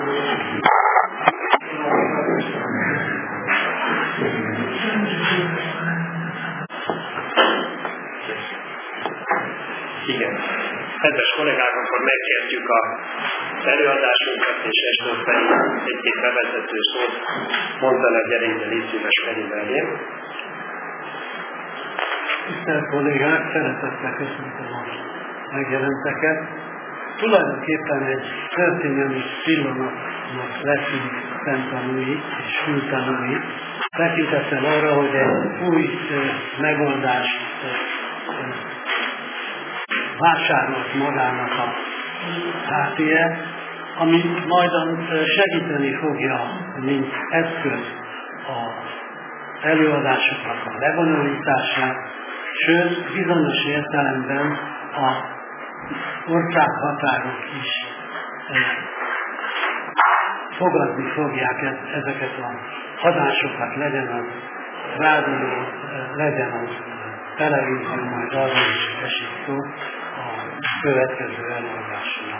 Igen. Kedves kollégák, akkor megkezdjük az előadásunkat, és Esdor pedig egy-két bevezető szót mondana, gyerünk, de légy szíves Feri mellé. Tisztelt kollégák, szeretettel köszöntöm a megjelenteket. Tulajdonképpen egy történelmi pillanatnak leszünk szemtanúi és fültanúi, tekintettel arra, hogy egy új megoldást vásárolt magának a HTE, ami majd segíteni fogja, mint eszköz az előadásoknak a lebonyolítását, sőt, bizonyos értelemben a országhatárok is fogadni fogják ezeket a adásokat, legyen az rádió, legyen az televízió, majd arról is esik szó a következő előadásnak.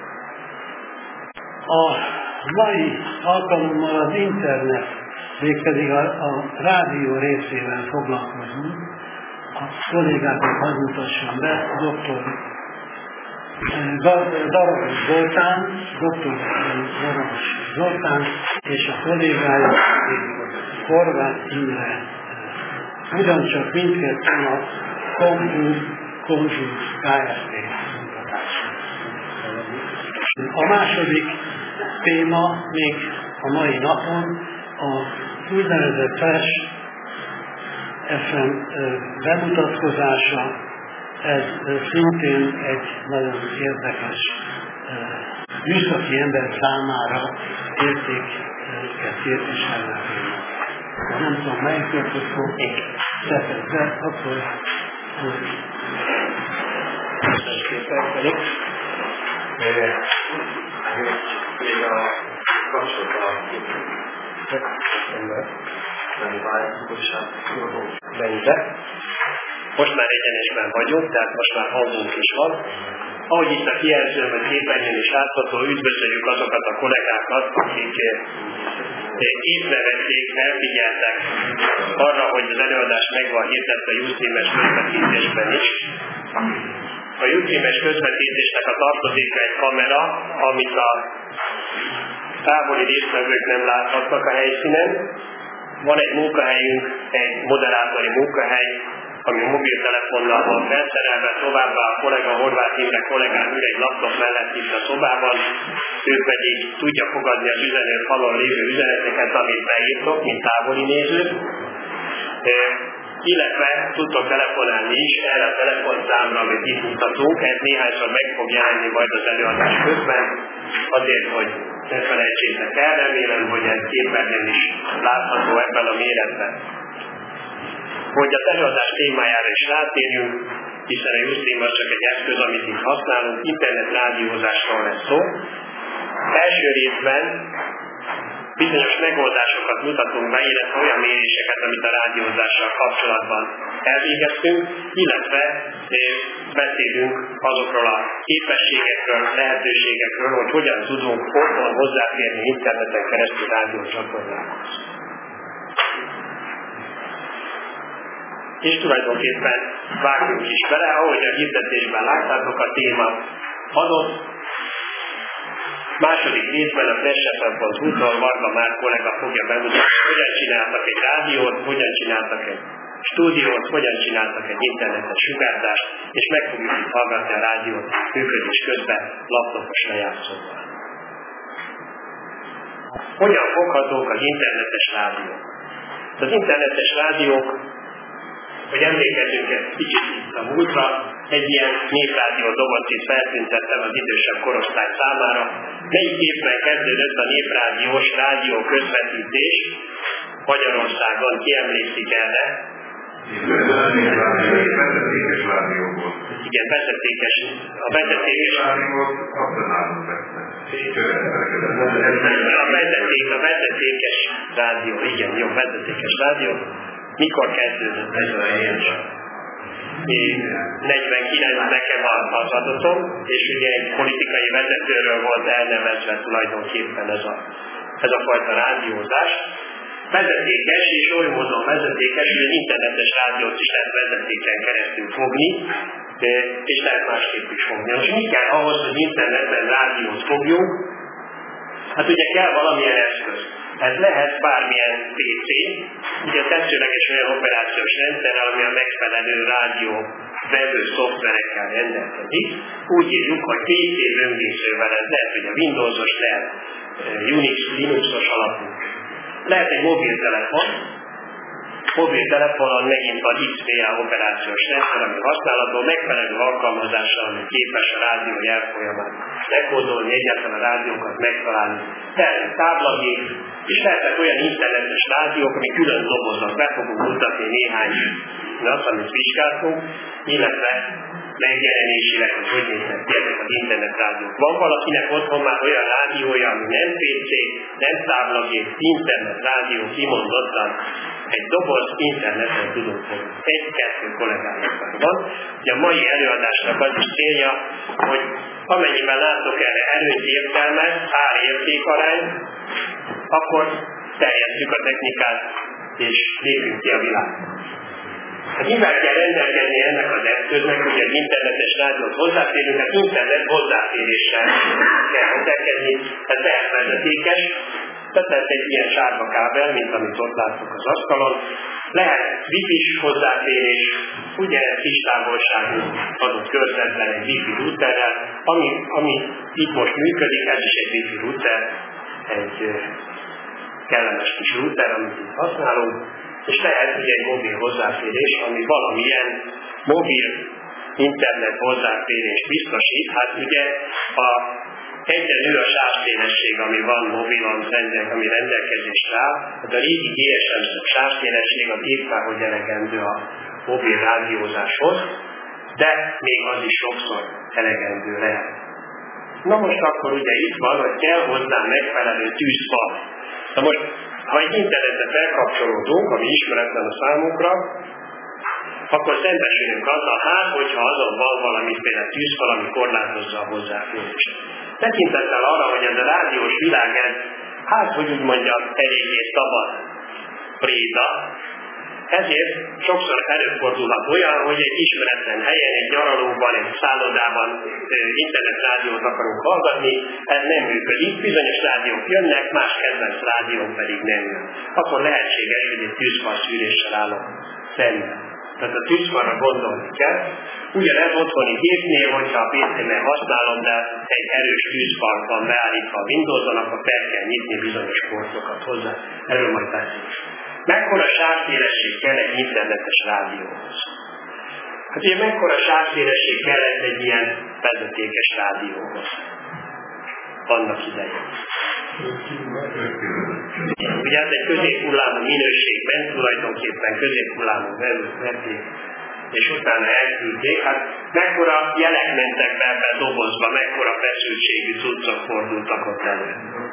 A mai alkalommal az internet, mégpedig a rádió részével foglalkozunk. A kollégákat hadd mutassam be, dr. Darabos Zoltán és a kollégája Horváth Imre. Ugyancsak mindketten a Konzult Kft. Munkatársa. A második téma még a mai napon a úgynevezett Flash FM bemutatkozása. Ez szintén egy nagyon érdekes műszaki ember számára értéket képviselő. Nem tudom, melyik között szedett be, akkor még a kapcsolatban most már egyenesben vagyunk, tehát most már hangunk is van. Ahogy itt a kijelzőn vagy képernyőn is látható, üdvözöljük azokat a kollégákat, akik észrevették, elfigyeltek arra, hogy az előadás meg van hirdetve a YouStream-es közvetítésben is. A YouStream-es közvetítésnek a tartozéka egy kamera, amit a távoli résztvevők nem láthatnak a helyszínen. Van egy munkahelyünk, egy moderátori munkahely, ami mobiltelefonnal van felszerelve, továbbá a kollega Horváth Imre kollégám ül egy laptop mellett itt a szobában, ő pedig tudja fogadni az üzenőfalon lévő üzeneteket, amit beírtok, mint távoli nézők, illetve tudtok telefonálni is erre a telefonszámra, amit itt mutatunk, ez néhányszor meg fog jelenni majd az előadás közben, azért, hogy ne felejtsétek el, remélem, hogy ez képernyőn is látható ebben a méretben. Hogy az előadás témájára is rátérjünk, hiszen a YouStream az csak egy eszköz, amit itt használunk, internet rádiózásról lesz szó. Első részben bizonyos megoldásokat mutatunk be, illetve olyan méréseket, amit a rádiózással kapcsolatban elvégeztünk, illetve beszélünk azokról a képességekről, lehetőségekről, hogy hogyan tudunk otthon hozzáférni interneten keresztül rádiócsatornákhoz. És tulajdonképpen vágjunk is bele, ahogy a hirdetésben láttátok, a téma adott. Második részben a freshfm.hu-tól Varga Márk kollega fogja bemutatni, hogyan csináltak egy rádiót, hogyan csináltak egy stúdiót, hogyan csináltak egy internetes sugárzást, és meg fogjuk itt hallgatni a rádiót működés közben laptopos lejátszóval. Hogyan foghatók az internetes rádiók? Az internetes rádiók, hogy emlékezzünk egy kicsit a múltra, egy ilyen néprádió dobocit feltüntettem az idősebb korosztály számára. Melyik évben kezdődött a néprádiós rádió közvetítés Magyarországon? Ki emlékszik erre? Vezetékes rádió volt. Igen, vezetékes. A vezetékes rádió, igen, jó, vezetékes rádió. Mikor kezdődött ez a jelentés? 49 nekem az adatom, és ugye egy politikai vezetőről volt elnevezve tulajdonképpen ez a fajta rádiózás. Vezetékes, és oly módon vezetékes, hogy az internetes rádiót is lehet vezetéken keresztül fogni, és lehet másképp is fogni. Most mi kell ahhoz, hogy interneten rádiót fogjunk? Hát ugye kell valamilyen eszköz. Ez lehet bármilyen PC, ugye tetszőleges olyan operációs rendszer, ami a megfelelő rádió vevő szoftverekkel rendelkezik. Úgy írjuk, hogy PC böngészővel, ez lehet, hogy a Windowsos, lehet Unix, Linuxos alapú. Lehet egy mobiltelefon. Mobiltelefonon megint van XPA operációs rendszer, ami használatban megfelelő alkalmazással, ami képes a rádió jelfolyamát lekódolni, egyáltalán a rádiókat megtalálni. Lehet táblagép, és lehetnek olyan internetes rádiók, ami külön doboznak. Be fogunk mutatni néhány amit vizsgáltunk, illetve megjelenésileg, hogy néznek ki ezek az internet rádiók. Van valakinek otthon már olyan rádiója, ami nem PC, nem táblagép, internet rádió, kimondottan egy doboz, interneten tudunk fogni. Egy-kettő kollégájukban van. Ugye a mai előadásnak az is célja, hogy amennyiben látok erre előnyt, értelmet, ár-érték-arány, akkor terjesszük a technikát, és lépjünk ki a világba. Hát mivel kell rendelkezni ennek az eszköznek, hogy az internetes rádiót hozzáférünk, hát internet hozzáféréssel kell rendelkezni, ez lehet vezetékes, tehát ez egy ilyen sárga kábel, mint amit ott láttuk az asztalon. Lehet wifi-s hozzáférés, ugyanez kis távolságú adott körzetben egy wifi routerrel, ami itt most működik, ez is egy wifi router, egy kellemes kis router, amit itt használunk, és lehet ugye egy mobil hozzáférés, ami valamilyen mobil internet hozzáférést biztosít. Hát ugye egyre nő a sávszélesség, ami van mobilon, ami rendelkezésre áll. Hát a régi GSM sávszélesség az éppen, hogy elegendő a mobil rádiózáshoz, de még az is sokszor elegendő lehet. Na most akkor ugye itt van, hogy kell hozzá megfelelő tűzfal. Na most, ha egy internetre felkapcsolódunk, ami ismeretlen a számunkra, akkor szembesülünk azzal, hogyha azon van valamiféle tűzfal, ami korlátozza a hozzáférést. Tekintettel arra, hogy ez a rádiós világ, hogy úgy mondjam, eléggé szabad préda, ezért sokszor előfordulhat olyan, hogy egy ismeretlen helyen, egy nyaralóban, egy szállodában internetrádiót akarunk hallgatni, ez nem működik, bizonyos rádiók jönnek, más kedvenc rádiók pedig nem jön. Akkor lehetséges, hogy egy tűzfal szűréssel állok szemben. Tehát a tűzfalra gondolni kell. Ugyanez otthoni gépnél, hogyha a PC-nél használom, de egy erős tűzfal van beállítva a Windows-on, akkor fel kell nyitni bizonyos portokat hozzá. Erről majd beszélünk. Mekkora sávszélesség kell egy internetes rádióhoz? Hát ugye mekkora sávszélesség kellett egy ilyen vezetékes rádióhoz? Vannak idején. Ugye ez egy középhullámú minőségben, tulajdonképpen középhullámú vették, és utána elküldték. Hát mekkora jelek mentek be ebbe a dobozba, mekkora feszültségű cuccok fordultak ott elő.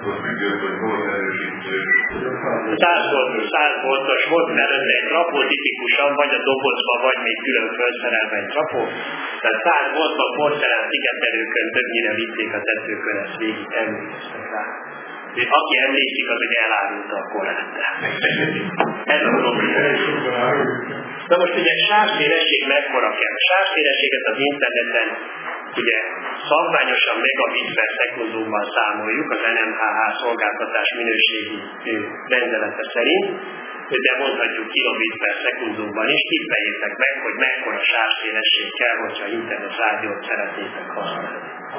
100 voltos volt belőle egy trapó, tipikusan, vagy a dobozba, vagy még külön felszerelve egy trapó. Tehát 100 voltban porcelán szigetelőkön többnyire vitték a tetőkön, ezt végig emlékeztek rá. Aki emlékszik, az ugye elárulta a korát. Ez a probléma. Na most ugye sávszélesség mekkora kell? Sávszélességet az interneten ugye szabványosan megabit per szekundumban számoljuk az NMHH szolgáltatás minőségi rendelete szerint, de mondhatjuk kilobit per szekundumban is, tippeljétek meg, hogy mekkora sávszélesség kell, hogyha internet rádiót szeretnétek használni.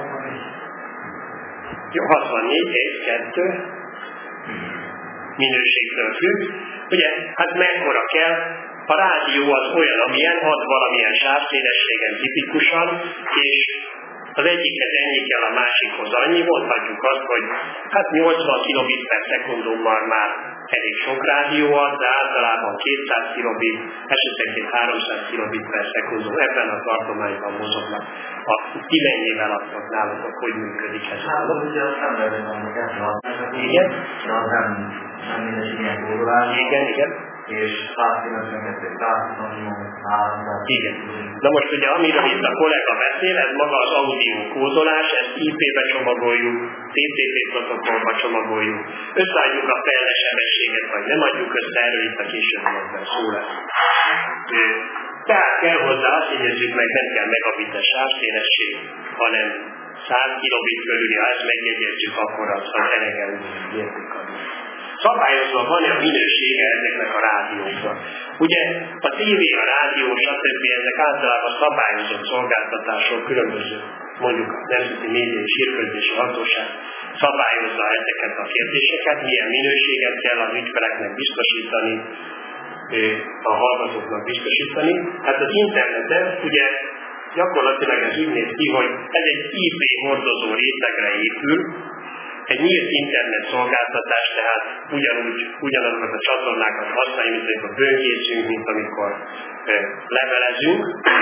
Jó, 64, 1, 2, minőségtől függ. Ugye, hát mekkora kell? A rádió az olyan, amilyen, ad valamilyen sávszélességen tipikusan, és az egyikhez ennyi kell, a másikhoz annyi. Mondhatjuk azt, hogy hát 80 kilobit per szekundummal már elég sok rádió ad, de általában 200 kilobit, esetenként 300 kilobit per szekundum. Ebben a tartományban mozognak. Ti mennyivel adtak nálatok, hogy működik ez? Igen? Nem mindegy ilyen kódolás. Igen. És 192, 128, Igen. Na most ugye, amiről itt a kollega beszél, ez maga az audio kódolás, ezt IP-be csomagoljuk, TCP protokollba csomagoljuk, összeadjuk a fejlesebességet, vagy nem adjuk össze, erről itt a későbbiekben szó lesz. Tehát kell hozzá, azt jegyezzük meg, nem kell megabites sávszélesség, hanem 100 kilobit körüli, ha ezt megjegyezzük, akkor az elegendő mértékadó. Szabályozva van a minősége ezeknek a rádióknak. Ugye a tévé, a rádió, stb. Ezek általában szabályozott szolgáltatások, különböző, mondjuk a Nemzeti Média és Hírközlési Hatóság szabályozza ezeket a kérdéseket, milyen minőséget kell az ügyfeleknek biztosítani, a hallgatóknak biztosítani. Hát az interneten ugye gyakorlatilag ez úgy néz ki, hogy ez egy IP hordozó rétegre épül, egy nyílt internet szolgáltatás, tehát ugyanazokat a csatornákat használjuk, mint amikor böngészünk, mint amikor levelezünk.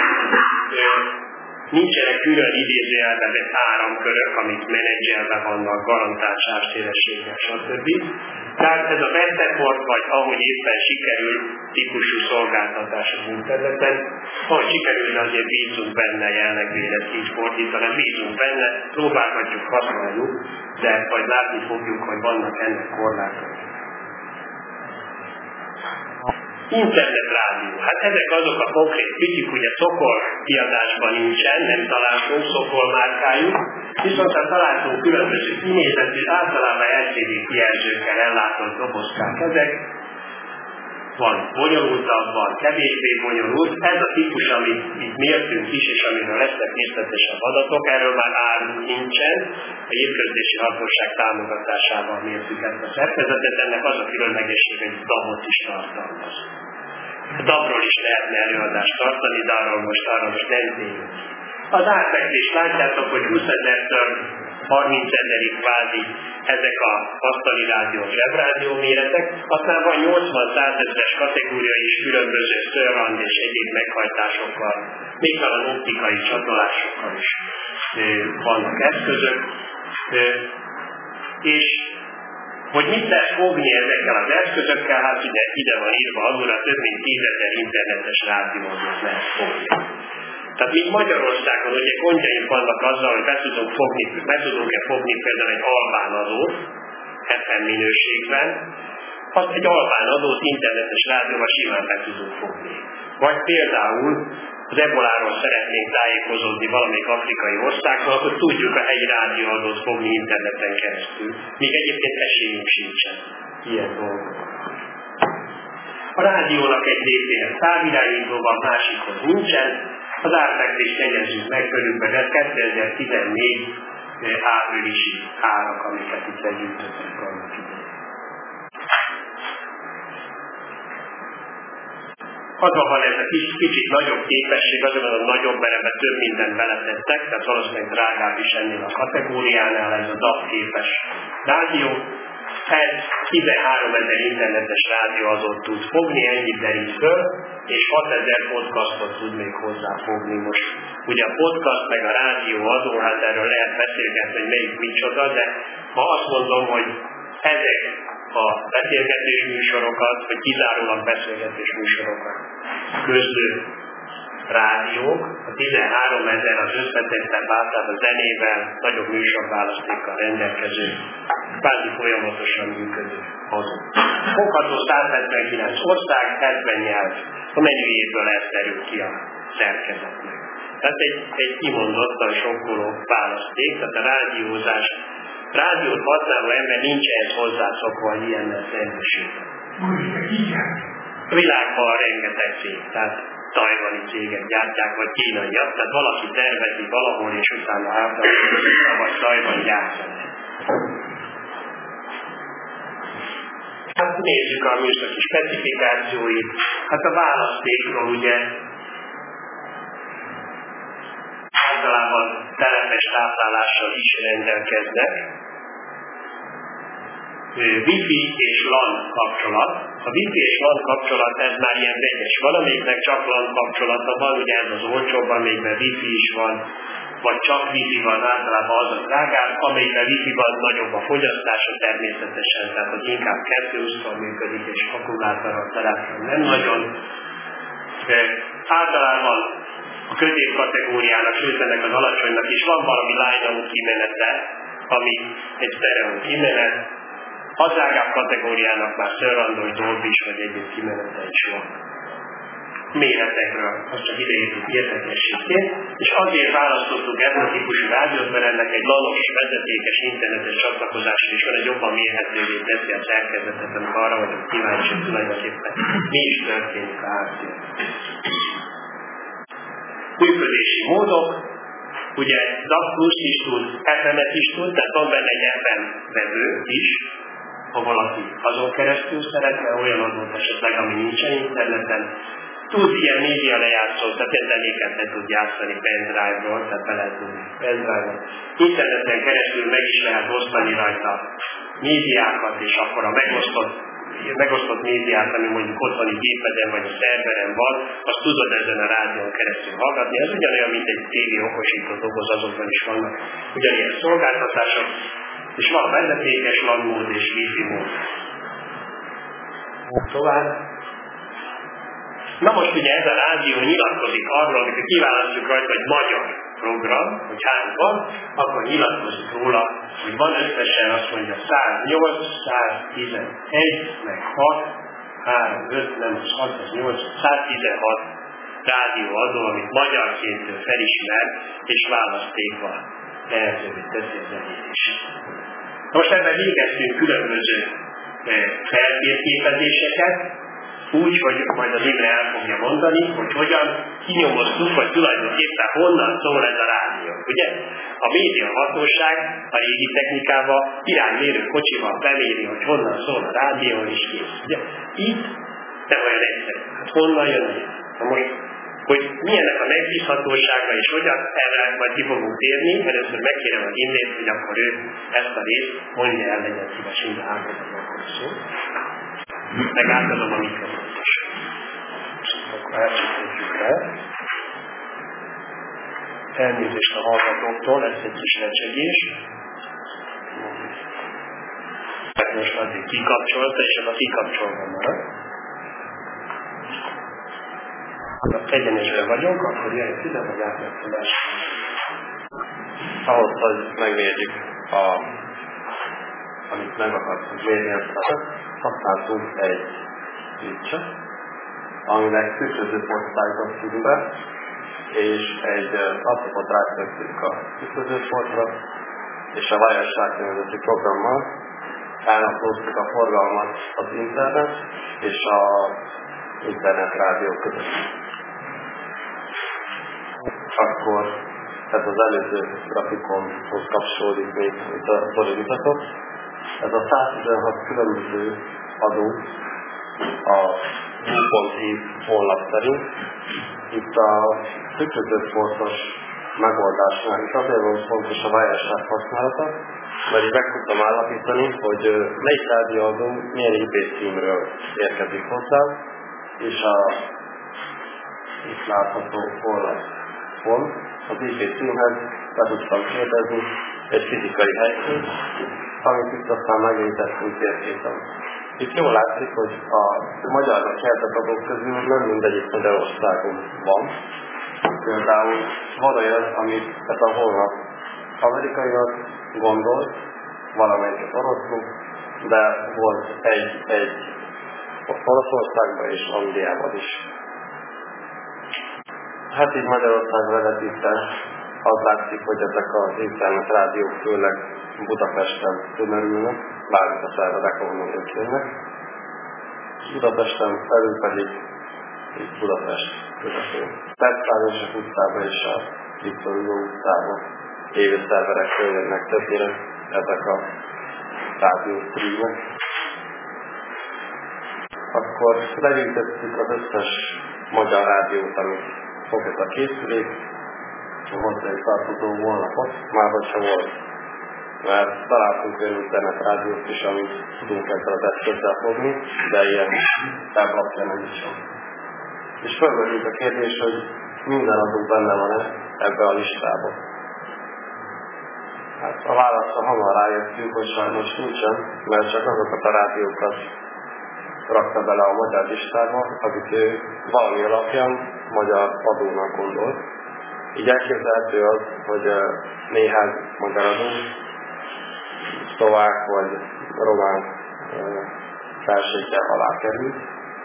Nincsenek külön idézőjelben áramkörök, amik menedzselve vannak, garantált sávszélességgel, stb. Tehát ez a Beteport, vagy ahogy éppen sikerül típusú szolgáltatás az interneten, ahogy sikerül, azért bízunk benne, jellegvédet így fordítani, bízunk benne, próbálhatjuk, használjuk, de majd látni fogjuk, hogy vannak ennek korlátai. Internetrádió. Hát ezek azok a konkrét ügyük, ugye Szokol kiadásban nincsen, nem találtunk Szokol márkájú, viszont találtunk különböző kinézetű, általában LCD kijelzőkkel ellátott dobozkák ezek. Van bonyolultabb, van kevésbé bonyolult. Ez a típus, amit itt mértünk is, és amiről lesznek részletesebb adatok, erről már árunk nincsen. A Hírközlési Hatóság támogatásával mértük ezt a szerkezetet, ennek az a különlegesség, hogy DAB-ot is tartalmaz. A DAB-ról is lehetne előadást tartani, de arról most nem tényleg. Az átfekvést látjátok, hogy 20 000-től 30 000-ig kvázi ezek a asztali rádió, zsebrádió méretek, aztán van 80-100 000-es kategória is különböző szörrand és egyéb meghajtásokkal, még talán optikai csatolásokkal is vannak eszközök. És hogy mit lehet fogni ezekkel az eszközökkel, hát ugye ide van írva alulra, több mint 10 000 internetes rádiót lehet fogni. Tehát még Magyarországon ugye gondjaink vannak azzal, hogy be tudunk-e fogni például egy albán adót, FM minőségben, azt egy albán adót internetes rádióval simán be tudunk fogni. Vagy például az eboláról szeretnénk tájékozódni valamelyik afrikai országban, akkor tudjuk a helyi rádióadót fogni interneten keresztül. Míg egyébként esélyünk sincsen ilyen dolgokra. A rádiónak egy részéhez távirányító van, másikhoz nincsen. Az árfekvést jegyezzük meg körülbelül 2014 áprilisi árak, amiket itt legyűjtöttünk annak idején. Azban van ez a kicsit nagyobb képesség, azonban a nagyobb, mert ebben több mindent beletettek, tehát valószínűleg drágább is ennél a kategóriánál, ez a DAB képes rádió. Ez 13 000 internetes rádióadót tud fogni, ennyit derít föl, és 6 000 podcastot tud még hozzáfogni most. Ugye a podcast meg a rádióadó, hát erről lehet beszélgetni, hogy melyik micsoda, de ma azt mondom, hogy ezek a beszélgetés műsorokat, vagy kizárólag beszélgetés műsorokat közlő rádiók, a 13 000 az összetettebb általában zenével, nagyobb műsorválasztékkal rendelkező, kvázi folyamatosan működő azon. Fogható 179 ország, 70 nyelv, a menüjéből ez derül ki a szerkezetnek. Tehát egy kimondottan sokkoló választék, tehát a rádiót használó ember nincs ehhez hozzászokva, hogy ilyennel szembesülhet. A világban rengeteg cég, tehát tajvani cégek gyártják, vagy kínaiak, tehát valaki tervezi valahol, és utána általában vagy Tajvan gyártani. Hát nézzük a műszaki specifikációit. Hát a választékról ugye általában telepes táplálással is rendelkeznek. Wi-Fi és LAN kapcsolat. A Wi-Fi és LAN kapcsolat, ez már ilyen vegyes. Valamelyiknek csak LAN kapcsolata van, ugye ez az olcsóbb, amelyikben Wi-Fi is van, vagy csak Wi-Fi van, általában az a drágább, amelyikben Wi-Fi van, nagyobb a fogyasztása természetesen, tehát az inkább 2 működik, és akkumulátorral szerelhetően nem nagyon. Általában a középkategóriának, sőt ennek az alacsonynak is van valami line-out kimenete, ami egy sztereó kimenet. Az drágább kategóriának már Sörandor, Dolbis vagy egyéb kimenete is van. Méretekről, az csak idejétük érdekességként, és azért választottuk ezt a típusú rádiót, mert ennek egy lanos, vezetékes internetes csatlakozásra is van, egy jobban mérhetővé teszi a szerkezetet, amikor arra vagyok kíváncsi, hogy tulajdonképpen mi is történik a háttérben. Működési módok, ugye DAB+ is tud, FM-et is tud, tehát van benne egy FM vevő is, ha valaki azon keresztül szeretne, olyan adott esetleg, ami nincsen interneten. Tud ilyen média lejátszó, tehát zenéket le tud játszani pendrive-ról, tehát be lehet tudni pendrive-ról. Interneten keresztül meg is lehet osztani rajta médiákat, és akkor a megosztott médiát, ami mondjuk otthoni gépeden vagy a szerveren van, azt tudod ezen a rádión keresztül hallgatni. Ez ugyanolyan, mint egy TV okosító doboz, azokban is vannak ugyanilyen szolgáltatások, és van vezetékes LAN mód és Wi-Fi mód. Tovább. Na most ugye ez a rádió nyilatkozik arról, amikor kiválasztjuk rajta egy magyar program, hogy hány van, akkor nyilatkozik róla, hogy van összesen azt mondja 108, 111, meg 6, 3, 5, nem, 6, 8, 116 rádióadó, amit magyarként felismer, és választékban lehetővé teszi az elérését. Most ebben végeztünk különböző feltérképezéseket, úgy, hogy majd az Imre el fogja mondani, hogy hogyan kinyomoztuk, vagy tulajdonképpen honnan szól ez a rádió. Ugye? A média hatóság a régi technikával iránymérő kocsival beméri, hogy honnan szól a rádió, és kész. Ugye? Itt nem olyan egyszerű. Hát honnan jön ez? Na most, hogy milyennek a megbízhatósága, és hogyan erre majd ki fogunk térni, először megkérem az Imrét, hogy akkor ő ezt a részt mondja el, legyen szíves, minden átadom akkor a szót. Meg átadom a mikrofont is. Akkor elcsítetjük le. Elnézést a hallgatóktól, lesz egy kis recsegés. Most addig kikapcsolta, és ez a kikapcsolva marad. Ha egyenesben vagyunk, akkor jöjjön ide, vagy átvetszolás. Ahhoz, hogy megmérjük, amit meg akartunk mérni, használtunk egy switch-et, aminek tükröző portákat szívünk be, és egy laptopot rátettünk a tükröző portra, és a Wireshark nevezeti programmal elnaplóztuk a forgalmat az internet és az internet rádió között. Akkor ez az előző grafikonhoz kapcsolódik még, amit a Zoli mutatott. Ez a 116 különböző adó a Hu.hi honlap szerint. Itt a tükrözőportos megoldásnál is azért van fontos a Wireshark használata, mert így meg tudtam állapítani, hogy melyik rádióadó milyen IP címről érkezik hozzá, és a itt látható honlapon az IP címhez be tudtam kérdezni egy fizikai helyszínt, amit itt aztán megérítettünk térképen. Itt jól látszik, hogy a magyarnak jelzett adók közül nem mindegyik Magyarországon van. Például van olyan, amit ez a honlap amerikaiak gondolt, valamelyiket oroszul, de volt egy Oroszországban és Angliában is. Hát így Magyarországra vezetítve az látszik, hogy ezek az internet rádiók főleg Budapesten tömörülnek, bármint a szerverek, ahonnan ők jönnek. Budapesten felül pedig itt Budapest közepén. Petszányosok utcában és a Viktor Hugo utcában élő szerverekről jönnek többnyire ezek a rádió streamek. Akkor legyűjtöttük az összes magyar rádiót, amit fogott a készülék, hozzá egy tartozó honlapot, már hogyha volt. Mert találtunk olyan internet rádiót is, amit tudunk ezzel az eszközzel fogni, de ilyen weblapja nem is van. És felmerült a kérdés, hogy minden adó benne van-e ebbe a listába. Hát a válaszra hamar rájöttünk, hogy sajnos nincsen, mert csak azokat a rádiókat rakta bele a magyar listába, amit ő valami alapján magyar adónak gondolt. Így elképzelhető az, hogy néhány magyar adó, szlovák vagy román felséggel alá került.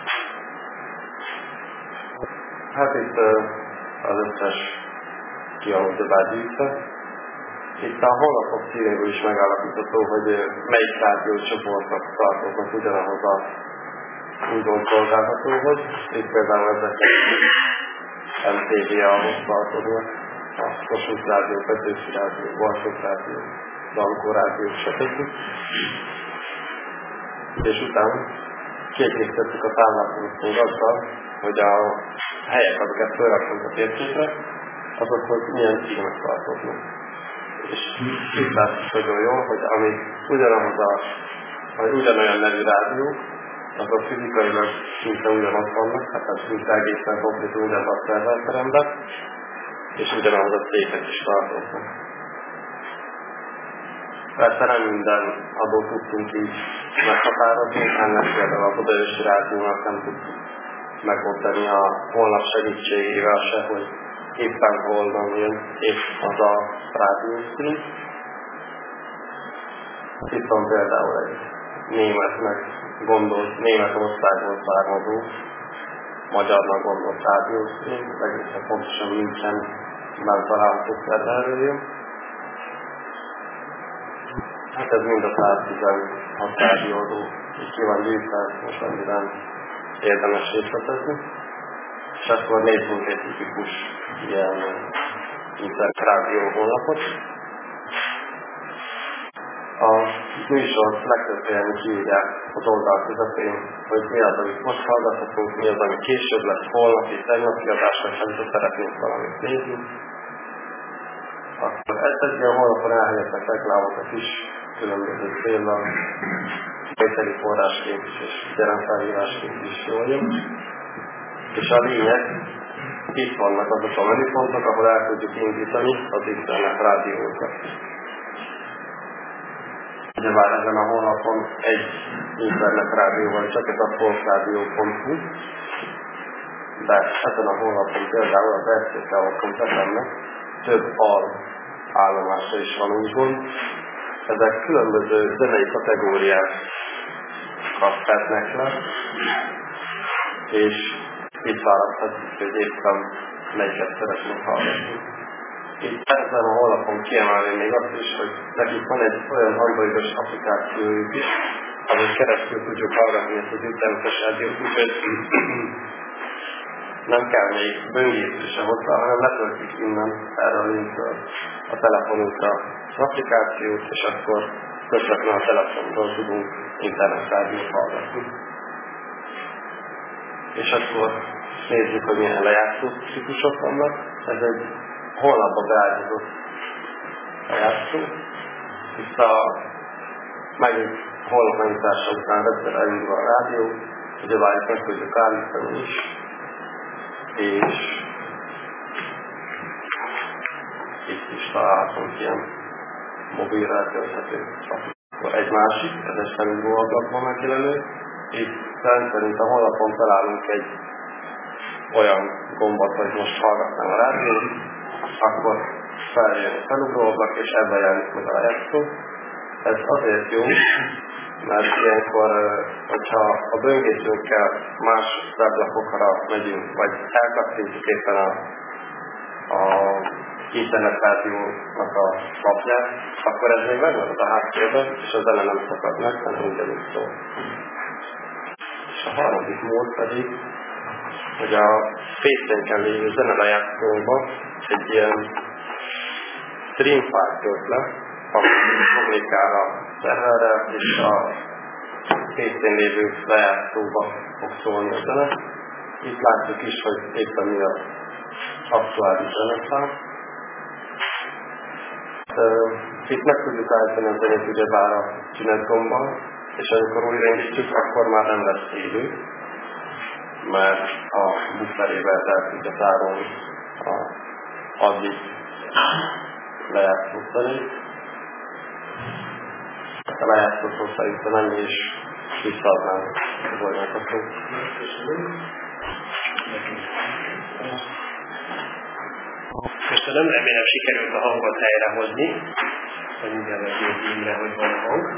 Hát itt az összes kialudobát gyűjtve. Itt a honlapok színéből is megállapítható, hogy melyik rádiócsoportok tartoznak ugyanahoz a úgymond szolgáltatóhoz. Itt például ezek MTV-ahhoz tartoznak, a Kossuth Rádió, Petőfi Rádió, Bartók Rádió, Dankó Rádió, stb. És utána kiegészítettük a táblázatot még azzal, hogy a helyek, amiket felraktunk a térképre, azokhoz milyen címek tartoznak. És itt látszik nagyon jól, hogy amik ugyanolyan nevű rádiók, azok fizikailag szinte ugyanott vannak, hát ez szinte egészen konkrétan ugyanaz a szerverteremben, és ugyanaz a cégek is tartoznak. Persze nem minden adót tudtunk így meghatározni, ennek például a Budaörsi Rádiónak nem tudtuk megmondani a honlap segítségével se, hogy éppen hol jön épp az a rádiószín. Itt van például egy Németországból származó, magyarnak gondolt rádiószín, egészen pontosan Münchenben található szerverről jön. Hát ez mind a 116 rádióadó, így ki van gyűjtve, most annyiben érdemes részletezni. És akkor nézzünk egy tipikus ilyen internet-rádió honlapot. A műsor legtöbb helyen kiírják az oldal közepén, hogy mi az, amit most hallgathatunk, mi az, ami később lesz, holnap, és tegnapi adásra, ha szeretnénk valamit nézni. Akkor egy ilyen honlapon elhelyeztek reklámokat is, különböző céllal, vételi forrásként is, és gyeremfelhívásként is jól jön. És a lényeg, itt vannak azok a menüpontok, ahol el tudjuk indítani az internet rádiókat. Ugyebár ezen a honlapon egy internet rádió van, csak ez a folkradio.hu, de ezen a honlapon például az RTK.com-nek több állomása is van úgymond. Ezek különböző zenei kategóriákat fednek le, és itt választhatjuk, hogy éppen melyiket szeretnénk hallgatni. Itt ezen a honlapon kiemelném még azt is, hogy nekik van egy olyan androidos applikációjuk is, amit keresztül tudjuk hallgatni ezt az internetes rádiót, úgyhogy nem kell még böngésző se hozzá, hanem letöltjük innen erre a linkről a telefonunkra az applikációt, és akkor közvetlenül a telefonról tudunk internetrádiót hallgatni. És akkor nézzük, hogy milyen lejátszó típusok vannak. Ez egy honlapba beállított lejátszó. Itt a megint honlap megnyitása után rögtön elindul a rádió, ugye várjuk meg tudjuk állítani is. És itt is találhatunk ilyen mobilra eltölthető. Akkor egy másik, ez egy felinduló ablakban megjelenő. Itt szerint a honlapon találunk egy olyan gombot, hogy most hallgatnám a rádiót, akkor feljön a felugró ablak, és ebben jelenik meg a lejátszó. Ez azért jó, mert ilyenkor, hogyha a böngészőkkel más weblapokra megyünk, vagy elkattintjuk éppen a internetrádiónak a lapját, akkor ez még megmarad a háttérben, és a zene nem szakad meg, hanem ugyanúgy szól. És a harmadik mód pedig, hogy a PC-en lévő zenelejátszóban egy ilyen stream file tölt le, akkor kommunikál a szerverrel, és a PC-n lévő lejátszóba fog szólni a zene. Itt látjuk is, hogy éppen mi az aktuális zeneszám. Itt meg tudjuk állítani a zenét ugyebár a szünetgombbal, és amikor újraindítjuk, akkor már nem lesz élő, mert a bufferével el tudja tárolni addig lejátszó zenét. A lejátszótól szerintem ennyi is visszaadnám az anyagokról. Köszönöm, remélem sikerült a hangot helyrehozni, hogy mindjárt megnézzük Imre, hogy van a hang.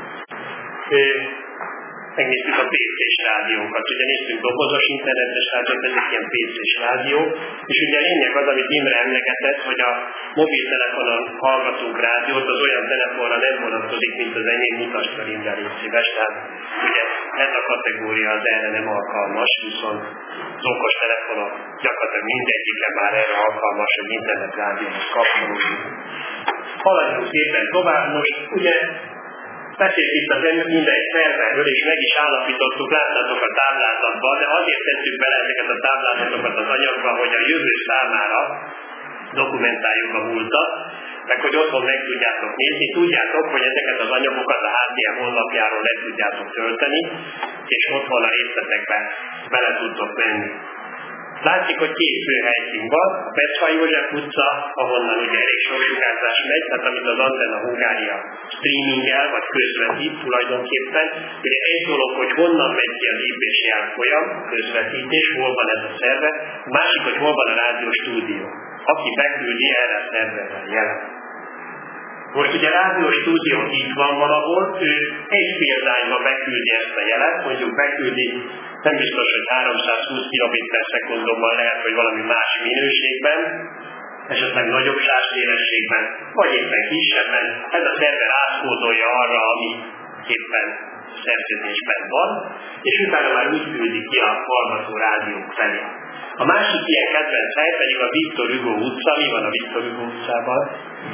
Megnéztük a PC-s rádiókat, ugye néztünk dobozos internetes rádiót, ezek ilyen PC-s rádió, és ugye a lényeg az, amit Imre emlegetett, hogy a mobiltelefonon hallgatunk rádiót, az olyan telefonra nem vonatkozik, mint az enyém, mutasd fel Imre, légy szíves, tehát ugye ez a kategória az erre nem alkalmas, viszont az okos telefonok gyakorlatilag mindegyike már erre alkalmas, hogy internet rádióhoz kapcsolódik. Haladjunk szépen tovább, most ugye beszélt itt az mindegy szerverről, és meg is állapítottuk, láttátok a táblázatban, de azért tettük bele ezeket a táblázatokat az anyagba, hogy a jövő számára dokumentáljuk a múltat, meg hogy otthon meg tudjátok nézni. Tudjátok, hogy ezeket az anyagokat a HTM honlapjáról le tudjátok tölteni, és otthon a részletekben bele tudtok menni. Látszik, hogy két fő helyszín van, a Petra József utca, ahonnan ugye elég sok sugárzás megy, tehát amit az Antenna Hungária streamingel, vagy közvetít tulajdonképpen. Ugye egy dolog, hogy honnan megy ki az IP-s járfolyam, közvetítés, hol van ez a szerver, a másik, hogy hol van a rádió stúdió. Aki beküldi, erre a szerverrel jelen. Most ugye a rádió stúdió itt van valahol, ő egy példányban beküldi ezt a jelet, mondjuk beküldi, nem biztos, hogy 320 kbps-ban lehet, hogy valami más minőségben, esetleg nagyobb sávszélességben, vagy éppen kisebben. Ez a szerver átkódolja arra, ami éppen szerződésben van, és utána már úgy küldi ki a hallgató rádiók felé. A másik ilyen kedvenc hely pedig a Victor Hugo utca. Mi van a Victor Hugo utcában?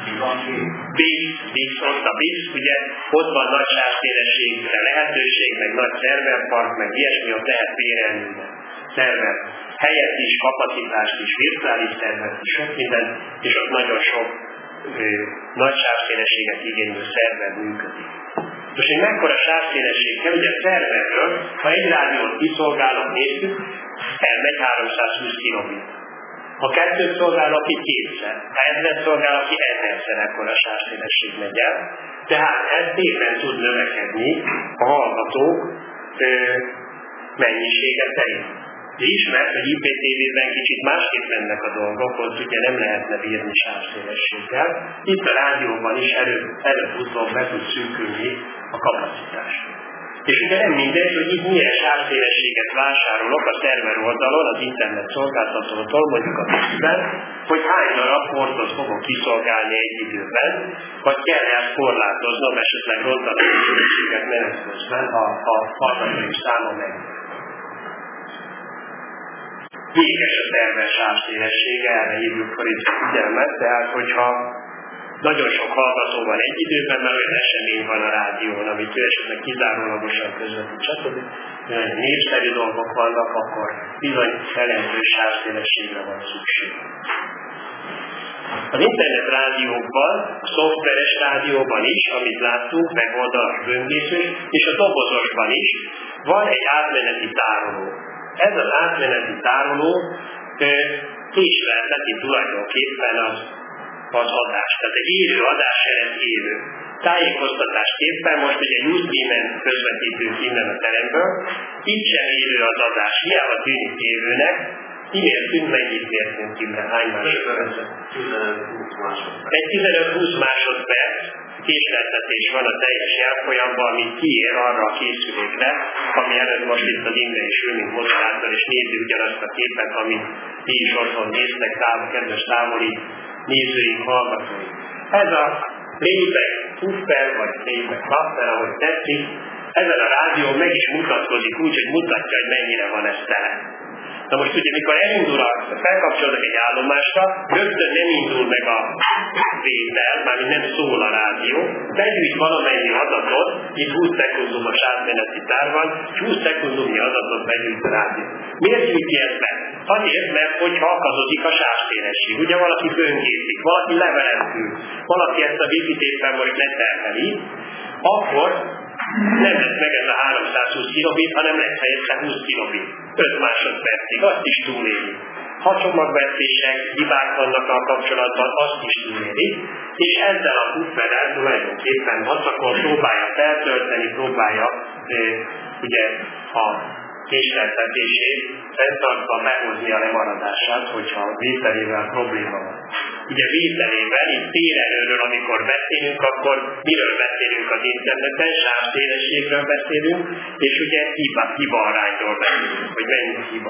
BIX, ott a BIX, ugye ott van nagy sávszélességre lehetőség, meg nagy szerverpark, meg ilyesmi, ott lehet bérelni szerver helyet is, kapacitást is, virtuális szervert is, sok minden, és ott nagyon sok nagy sávszélességet igénylő szerver működik. Most egy mekkora sávszélesség kell, ugye a szerverről, ha egy rádiót kiszolgálok, nézzük, elmegy 320 kilobit. Ha kettőt szolgálok ki, kétszer. Ha ezret szolgálok ki, 1000-szer ekkora sávszélesség megy el. Tehát ez szépen tud növekedni a hallgatók mennyisége szerint. De ismert, hogy IPTV-ben kicsit másképp mennek a dolgok, ott ugye nem lehetne bírni sávszélességgel. Itt a rádióban is előbb-utóbb be tud szűkülni a kapacitás. És ugye nem mindegy, hogy itt milyen sávszélességet vásárolok a szerver oldalon, az internet szolgáltatótól, mondjuk a Bixben, hogy hány darab portot fogok kiszolgálni egy időben, vagy kell ezt korlátoznom, esetleg rontani a sávszélességet menet közben, ha a hallgatói száma meg. Véges a szerver sávszélessége, erre hívjuk fel itt figyelmet, tehát hogyha nagyon sok hallgató van egy időben, mert olyan esemény van a rádión, amit ő esetleg kizárólagosan közvetít, stb. Olyan népszerű dolgok vannak, akkor bizony jelentős sávszélességre van szükség. Az internet rádiókban, a szoftveres rádióban is, amit láttunk, megoldalas böngésző, és a dobozosban is van egy átmeneti tároló. Ez az átmeneti tároló késlelteti tulajdonképpen az adás. Tehát egy élő adás ered élő. Tájékoztatásképpen most ugye Ustreamen közvetítünk innen a teremből, itt sem élő az adás, hiába tűnik élőnek. Kiértünk, mennyit mértünk Imre? Hány másodperc? 15-20 másodperc. Egy 15-20 másodperc késleltetés van a teljes járfolyamban, ami kiér arra a készülékre, ami előtt most itt az Imre is ül, mint moderátor, és nézi ugyanazt a képet, amit ti is otthon néztek, kedves távoli nézőink, hallgatóink. Ez a playback puffer, vagy playback buffer, ahogy tetszik, ezen a rádió meg is mutatkozik úgy, hogy mutatja, hogy mennyire van ez tele. Na most ugye, mikor elindul felkapcsolódik egy állomásra, rögtön nem indul meg a vétel, mármint nem szól a rádió, begyűjt valamennyi adatot, itt 20 szekundumos átmeneti tár van, és 20 szekundumnyi adatot begyűjt a rádió. Miért gyűjti ezt be? Azért, mert hogyha akadozik a sávszélesség, ugye valaki böngészik, valaki levelet küld, valaki ezt a wifi-t éppen most leterheli, akkor nem lesz meg ez a 320 kilobit, hanem lesz helyette 20 kilobit. 5 másodpercig, azt is túléli. Ha csomagvesztések, hibák vannak a kapcsolatban, azt is túléli, és ezzel a pufferrel tulajdonképpen hatszakon próbálja feltölteni, próbálja ugye a késleltetését fenntartva megoldni a lemaradását, hogyha vételével probléma van. Ugye vételével, itt térerőről, amikor beszélünk, akkor miről beszélünk az interneten, sávszélességről beszélünk, és ugye hiba arányról beszélünk, hogy mennyi hiba.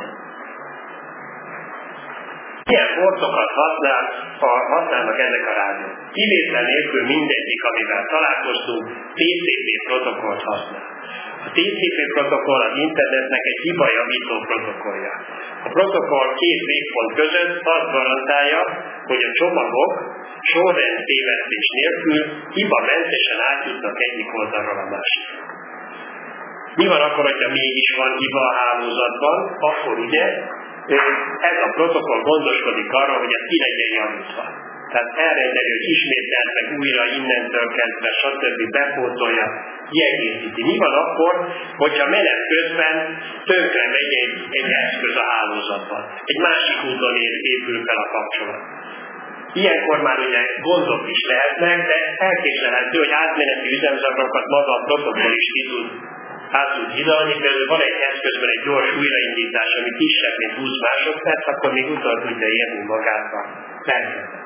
Milyen portokat használnak ezek a rádiók? Kivétel nélkül mindegyik, amivel találkoztunk, TCP protokollt használ. A TCP protokoll az internetnek egy hibajavító protokollja. A protokoll két végpont között azt garantálja, hogy a csomagok sorrendtévesztés nélkül hibamentesen átjutnak egyik oldalról a másikra. Mi van akkor, hogyha mégis van hiba a hálózatban? Akkor ugye ez a protokoll gondoskodik arról, hogy ez ki legyen javítva. Tehát elrendeli, hogy ismételt meg újra innentől kezdve, stb. Bepótolja, kiegészíti. Mi van akkor, hogyha menet közben tönkre megy egy eszköz a hálózatban? Egy másik úton épül fel a kapcsolat. Ilyenkor már ugye gondok is lehetnek, de elképzelhető, hogy átmeneti üzemzavarokat maga a protokoll is át tud hidalni, például van egy eszközben egy gyors újraindítás, ami kisebb, mint 20 másodperc, akkor még utol tudja érni magát a rendszerben.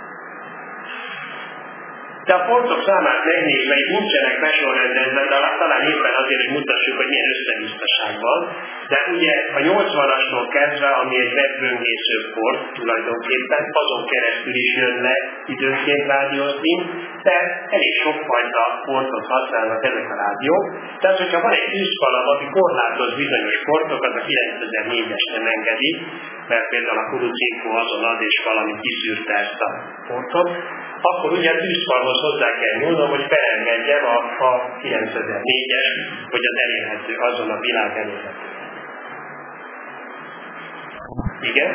De a pontok számát megnézve, itt nincsenek besorrendezve, de talán éppen azért, hogy mutassuk, hogy milyen összebiztoság van. De ugye a 80-astól kezdve, ami egy webböngésző port tulajdonképpen, azon keresztül is jön le időnként rádiózni, de elég sokfajta portot használnak ezek a rádiók. Tehát, hogyha van egy tűzfalam, ami korlátoz bizonyos portokat, a 9004-es nem engedi, mert például a Kurucinko azon ad és valami kiszűrte ezt a portot, akkor ugye a tűzfalhoz hozzá kell nyúlnom, hogy felengedjem a 9004-es, hogy az elérhető, azon a világ elérhető. Igen?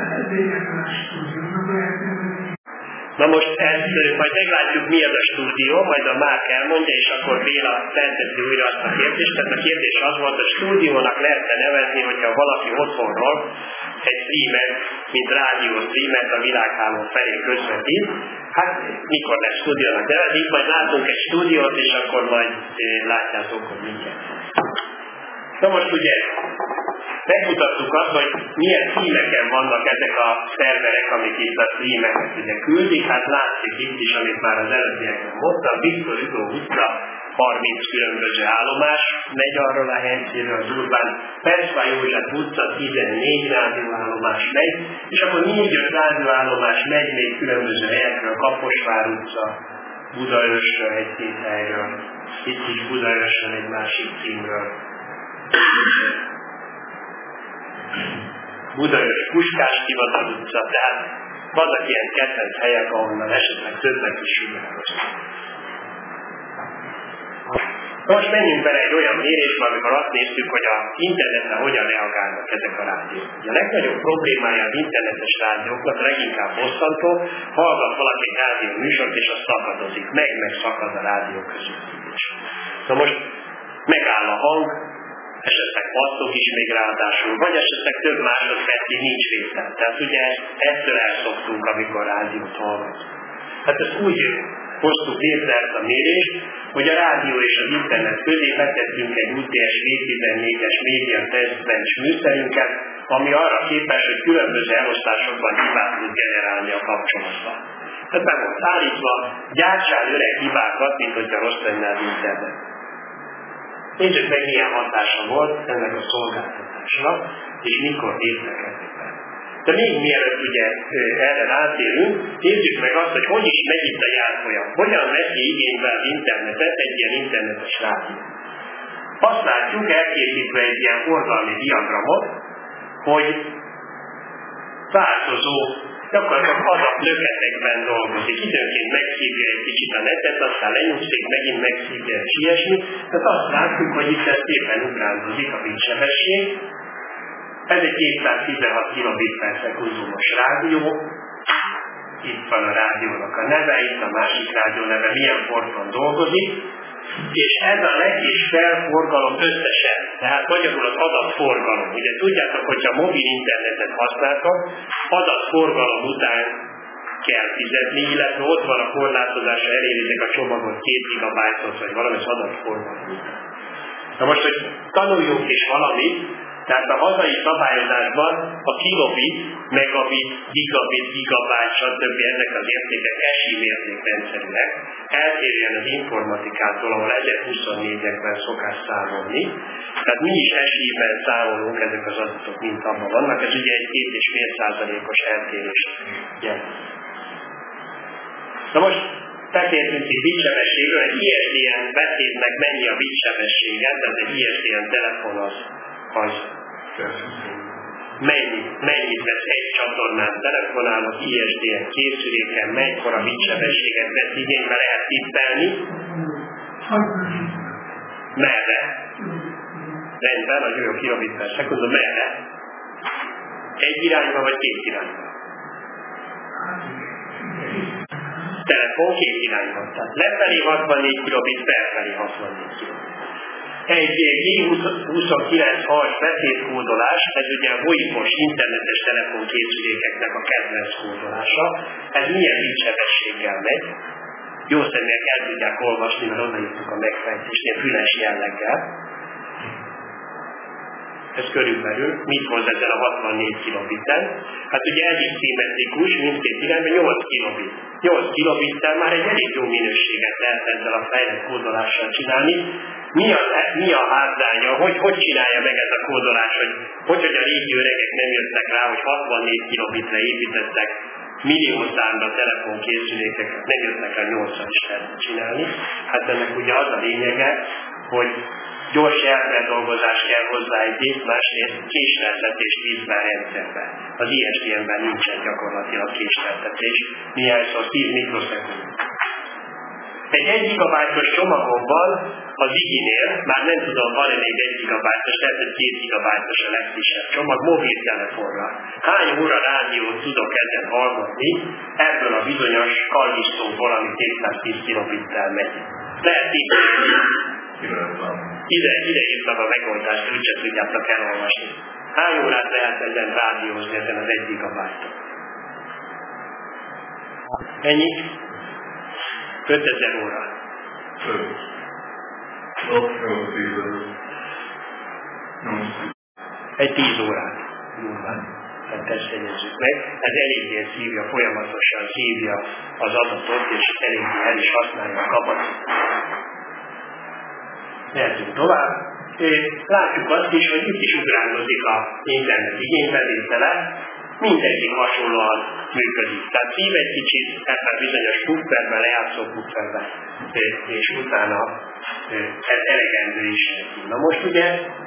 Na most ezt majd meglátjuk, mi az a stúdió, majd a Márk elmondja, és akkor Béla felteszi újra azt a kérdést. Tehát a kérdés az volt, a stúdiónak lehetne nevezni, hogyha valaki otthonról egy streamet, mint rádió streamet a világhálón felé közvetít. Hát mikor lesz stúdiónak nevezik, majd látunk egy stúdiót, és akkor majd látjátok, hogy mindjárt. Na most ugye megmutattuk azt, hogy milyen címeken vannak ezek a szerverek, amik itt a streameket ugye küldik. Hát látszik itt is, amit már az előbbiekben mondtam, Viktor Hugo utca 30 különböző állomás megy arról a helyszínről, az Urbán Perszvá József utca 14 rádióállomás megy, és akkor 4-5 rádióállomás megy még különböző helyekről, Kaposvár utca, Budaörsről egy-két helyről, itt is Budaörsről egy másik címről. Budaörs Puskás Hivatal utca, tehát vannak ilyen kedvenc helyek, ahonnan esetleg többek is sugároznak. Most menjünk bele egy olyan mérésbe, amikor azt néztük, hogy az interneten hogyan reagálnak ezek a rádiók. A legnagyobb problémája az internetes rádióknak leginkább bosszantó, hallgat valaki egy rádió műsort, és az szakadozik, megszakad a rádió közvetítés. Na most megáll a hang, esetleg passzok is még ráadásul, vagy esetleg több másodpercig nincs vétel. Tehát ugye ettől elszoktunk, amikor rádiót hallgatunk. Hát ezt úgy hoztuk létre ezt a mérést, hogy a rádió és az internet közé betettünk egy UTS V14-es média testbench műszerünket, ami arra képes, hogy különböző elosztásokban hibát tud generálni a kapcsolatban. Tehát meg volt állítva, gyártsál öreg hibákat, mint hogyha rossz lenne az internet. Nézzük meg, milyen hatása volt ennek a szolgáltatásnak, és mikor léptek ezekben. De még mielőtt ugye erre rátérünk, nézzük meg azt, hogy is megy itt a járfolyam. Hogyan veszi igénybe az internetet egy ilyen internetes rádió. Azt látjuk, elkészítve egy ilyen forgalmi diagramot, hogy változó, gyakorlatilag adatlöketekben dolgozik. Időnként megszívja egy kicsit a netet, aztán lenyugszik, megint megszívja és ilyesmi. Tehát azt látjuk, hogy itt ez szépen ugrándozik a bitsebesség. Ez egy 216 kbit/szekundumos rádió. Itt van a rádiónak a neve, itt a másik rádió neve, milyen porton dolgozik. És ez a legkis felforgalom összesen, tehát magyarul az adatforgalom. Ugye tudjátok, hogyha mobil internetet használtak, adatforgalom után kell fizetni, illetve ott van a korlátozásra eléritek a csomagot 2 GB-ot, vagy valami az adatforgalom után. Na most, hogy tanuljunk is valamit, tehát a hazai szabályozásban a kilobit, megabit, gigabit, gigabyte, stb. Ezek az értékek SI mértékrendszerűek, eltérően az informatikától, ahol 1024-ekben szokás számolni. Tehát mi is SI-ben számolunk, ezek az adatok mint abban vannak, ez ugye egy 2,5%-os eltérést jelent. Na most beszéltünk egy bitsebességről, egy ISDN beszédnek mennyi a bitsebessége, tehát egy ISDN telefon az mennyit vesz egy csatornán telefonálok, ISDN készüléken, mekkora bitsebességet vesz igénybe, lehet tippelni. Merre? Rendben, a jó kilobit per szekundum, merre? Egy irányba vagy két irányba? Telefon két irányba. Tehát lefelé 64 kilobit, felfelé 64 kilobit. Egy G29-as beszédkódolás, ez ugye a VoIP-os internetes telefonkészülékeknek a kedvenc kódolása. Ez milyen bitsebességgel megy? Jó személyek el tudják olvasni, mert odaírtuk a megfejtésnél füles jelleggel. Ez körülbelül mit hoz ezen a 64 kilobitten? Hát ugye egyik szimmetrikus, mindkét irányban 8 kilobit. 8 kilobittel már egy elég jó minőséget lehet ezzel a fejlett kódolással csinálni. Mi a hátránya, hogy csinálja meg ez a kódolás, hogy a régi öregek nem jöttek rá, hogy 64 kilobitre építettek milliószámra telefonkészülékeket, nem jöttek rá 8-ra is lehet csinálni. Hát ennek ugye az a lényege, hogy gyors elfeldolgozás kell hozzá egyrészt, másrészt késleltetés vízben rendszerben. Az ISDN-ben nincsen gyakorlatilag késleltetés, néhányszor 10 mikroszekund. Egy 1 gigabájtos csomagom van az Iginél, már nem tudom, van-e még 1 gigabájtos, lehet, hogy 2 gigabájtos a legfrissebb csomag, mobiltelefonra. Hány óra rádiót tudok ezen hallgatni, ebből a bizonyos kallisztóból, ami 210 kilobittel megy. Lehet így. Ide írtam a megoldást, úgyse tudjátok elolvasni. Hány órát lehet ezen rádiózni ezen az 1 gigabájton? Ennyi? 5000 óra. Egy 10 órát. Tehát ezt jegyezzük meg. Ez eléggé szívja, folyamatosan szívja az adatot, és eléggé el is használja a kapacitást. Mehetünk tovább. Látjuk azt is, hogy itt is ugrándozik a internet igénybevétele, mindegyik hasonlóan működik. Tehát szív egy kicsit ebben bizonyos pufferben, lejátszó pufferben, és utána ez elegendő is neki. Na most ugye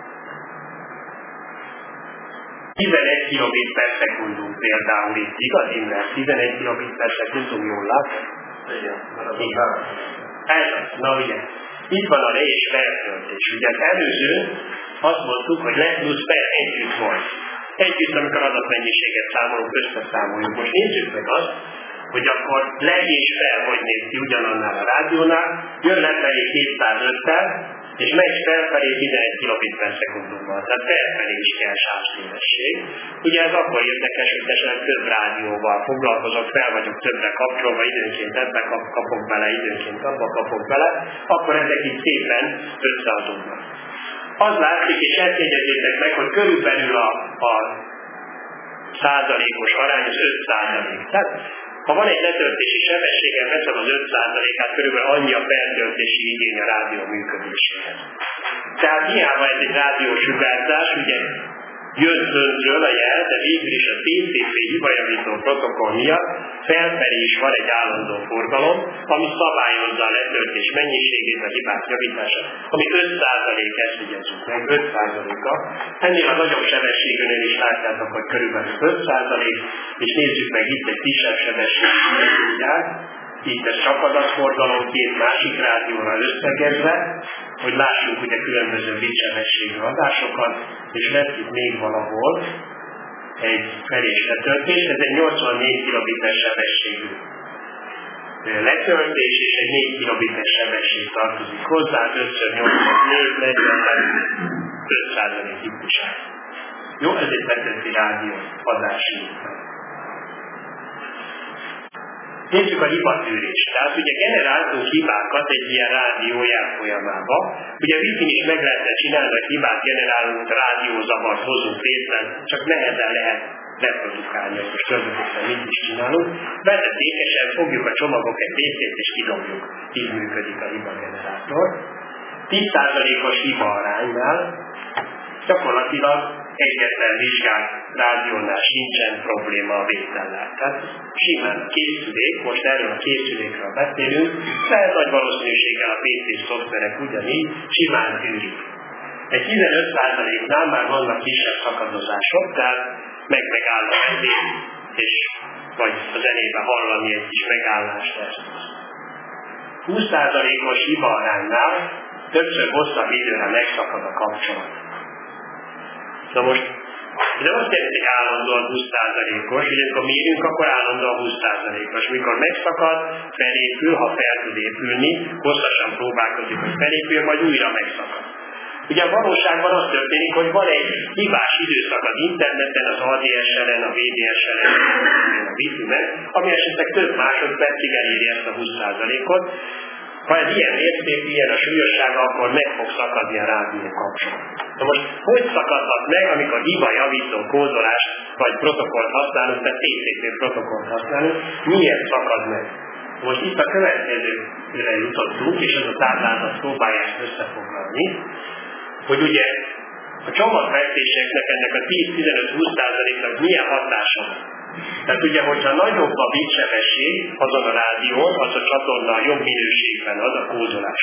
11 kilobit per szekundum például itt, igaz innen? 11 kilobit per szekundum, jól lát? Igen. Ez az, na ugye. Itt van a le- és feltöltés. Ugye az előző azt mondtuk, hogy le plusz per együtt volt. Együtt, amikor adatmennyiséget számolunk, összeszámoljuk. Most nézzük meg azt, hogy akkor le és fel, hogy néz ki ugyanannál a rádiónál, jön lefelé 205-tel, és megy felfelé 11 kilobit per szekundummal. Tehát felfelé is kell sávszélesség. Ugye ez akkor érdekes, hogy esetleg több rádióval foglalkozok, fel vagyok többre kapcsolva, időnként ebbe kapok bele, időnként abba kapok bele, akkor ezek így szépen összeadódnak. Az látszik, és ezt jegyezzétek meg, hogy körülbelül a százalékos arány az 5%. Tehát ha van egy letöltési sebességem, veszem az 5%-át, körülbelül annyi a feltöltési igény a rádió működéséhez. Tehát hiába ez egy rádiósugárzás, ugye jön föntről a jel, de végül is a TCP hibajavító protokoll miatt felfelé is van egy állandó forgalom, ami szabályozza a letöltés mennyiségét, a hibák javítását, ami 5%, ezt vigyezzük meg, 5%-a. Ennél a nagyobb sebességűnél is látjátok, hogy körülbelül 5%, és nézzük meg itt egy kisebb sebességűt, itt ez csak adatforgalom, két másik rádióra összegezve, hogy lássunk ugye különböző bitsebességű adásokat, és lesz itt még valahol egy felésletöltés, ez egy 84 kilobites sebességű letöltés, és egy 4 kilobites sebesség tartozik hozzá, 5x84, 5% típusát. Jó, ez egy vezető rádió adási. Nézzük a hibatűrést. Tehát ugye generáltunk hibákat egy ilyen rádió jelfolyamában. Ugye wifi-n is meg lehetne csinálni, hogy hibát generálunk, rádiózavart hozunk létre, csak nehezen lehet reprodukálni, ezt most tulajdonképpen mit is csinálunk. Vezetékesen fogjuk a csomagok egy részét és kidobjuk. Így működik a hibagenerátor. 10%-os hiba aránynál gyakorlatilag egyetlen vizsgált rádiónál sincsen probléma a vétellel. Tehát simán készülék, most erről a készülékről beszélünk, lehet nagy valószínűséggel a PC szoftverek ugyanígy simán tűrik. Egy 15%-nál már vannak kisebb szakadozások, tehát megáll a zenét, és vagy a zenében hallani egy kis megállást ezt. 20%-os hiba aránynál többször hosszabb időre megszakad a kapcsolat. Na most, de azt jelenti, hogy állandóan 20%-os, hogy amikor mérünk, akkor állandóan 20%-os. Mikor megszakad, felépül, ha fel tud épülni, hosszasan próbálkozik, hogy felépül, majd újra megszakad. Ugye a valóságban az történik, hogy van egy hibás időszak az interneten, az ADSL-en, a VDSL-en, a Wi-Fi-ben, ami esetleg több másodpercig eléri ezt a 20%-ot. Ha ez ilyen mértékű, ilyen a súlyossága, akkor meg fog szakadni a rádió kapcsolat. Na most, hogy szakadhat meg, amikor hiba-javító kódolást vagy protokollt használunk, tehát TCP protokollt használunk, miért szakad meg? Most itt a következőre jutottunk, és ez a táblázat próbálja ezt összefoglalni, hogy ugye a csomagfejtéseknek ennek a 10-15-20%-nak milyen hatása van. Tehát ugye, hogyha nagyobb a bitsebesség azon a rádión, az a csatorna jobb minőségben, az a kódolás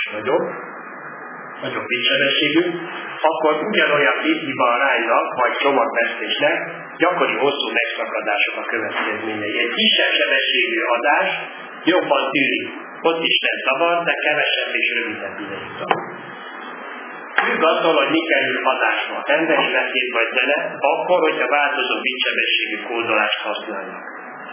nagyobb bitsebességű, akkor ugyanolyan bithiba aránynak, vagy csomagvesztésnek gyakori hosszú megszakadások a következményei. Egy kisebb sebességű adás jobban tűnik. Ott is lesz zavar, de kevesebb és rövidebb ideig zavar. Függ attól, hogy mi kerül adásba, emberi beszéd vagy zene, akkor, hogyha változó bitsebességű kódolást használnak.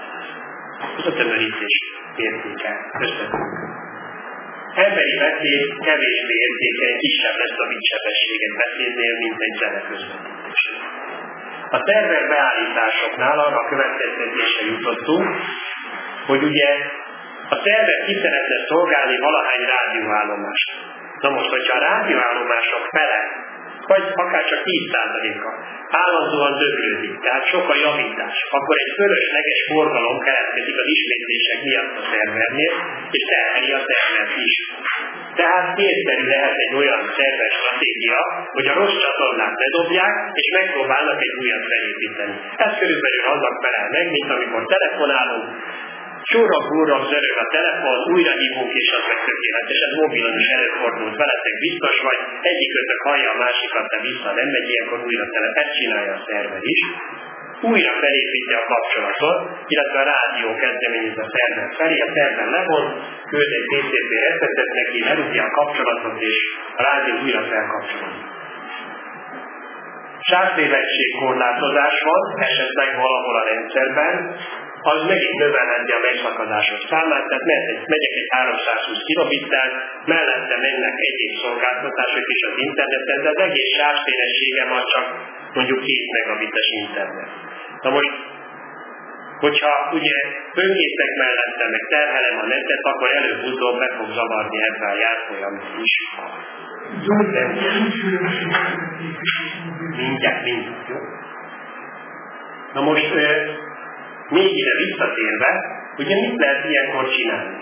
Ez a tömörítés értéke, összefügg. Emberi beszéd kevésbé értékeny, kisebb lesz a bitsebességet beszédnél, mint egy zene közvetítésnél. A szerver beállításoknál arra a következtetésre jutottunk, hogy ugye a szerver ki szeretne szolgálni valahány rádióállomást. Na most, hogyha a rádióállomások fele, vagy akár csak 10%-a állandóan döglődik, tehát sok a javítás, akkor egy fölösleges forgalom keletkezik az ismétlések miatt a szervernél, és terheli a szervert is. Tehát kétszerű lehet egy olyan szerver stratégia, hogy a rossz csatornát ledobják, és megpróbálnak egy újat felépíteni. Ez körülbelül annak felel meg, mint amikor telefonálunk, sorra-górra zörög a telefon, újra hívunk, és az meg tökéletes. Ez mobilon is előfordult veletek, biztos vagy, egyikőtök hallja a másikat, de vissza nem megy, ilyenkor újra ezt csinálja a szerver is. Újra felépíti a kapcsolatot, illetve a rádió kezdeményez a szerver felé, a szerver levon, küld egy TCP receptet neki, lerúgja a kapcsolatot, és a rádió újra felkapcsolódik. Sávszélesség korlátozás van, esetleg valahol a rendszerben, az megint növelheti a megszakadások számát, tehát megyek egy 320 kilobittel, mellette mennek egyéb szolgáltatások is az interneten, de az egész sávszélességem az csak mondjuk 2 megabites internet. Na most, hogyha ugye böngészek mellette, meg terhelem a netet, akkor előbb-utóbb be fog zavarni ebben a járfolyamat is. Mindjárt, jó? Na most, még ide visszatérve, ugye mit lehet ilyenkor csinálni?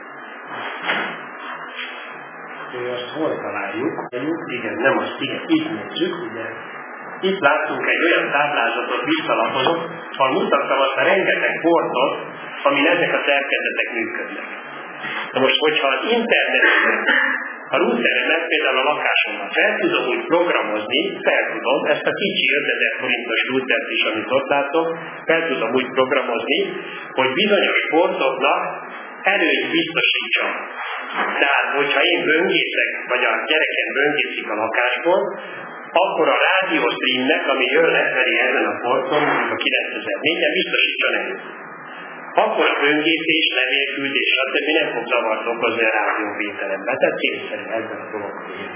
Azt hol találjuk? Igen, nem azt, igen, itt nézzük, ugye. Itt láttunk egy olyan táblázatot, visszalapozok, ahol mutattam azt a rengeteg portot, amin ezek a szerkezetek működnek. Na most, hogyha az interneten, a routeremet például a lakásomban fel tudom úgy programozni, ezt a kicsi 5000 forintos routert is, amit ott látok, fel tudom úgy programozni, hogy bizonyos portoknak előnyt biztosítson. Tehát, hogyha én böngészek, vagy a gyerekem böngészik a lakásból, akkor a rádióstreamnek, ami jön lefelé ezen a porton, mondjuk a 9004-en biztosítson előtt. Akkor a böngészés, levélküldés, stb. Nem fog zavart okozni a rádióvételemben. Tehát kényszerű ezzel a dologról élni.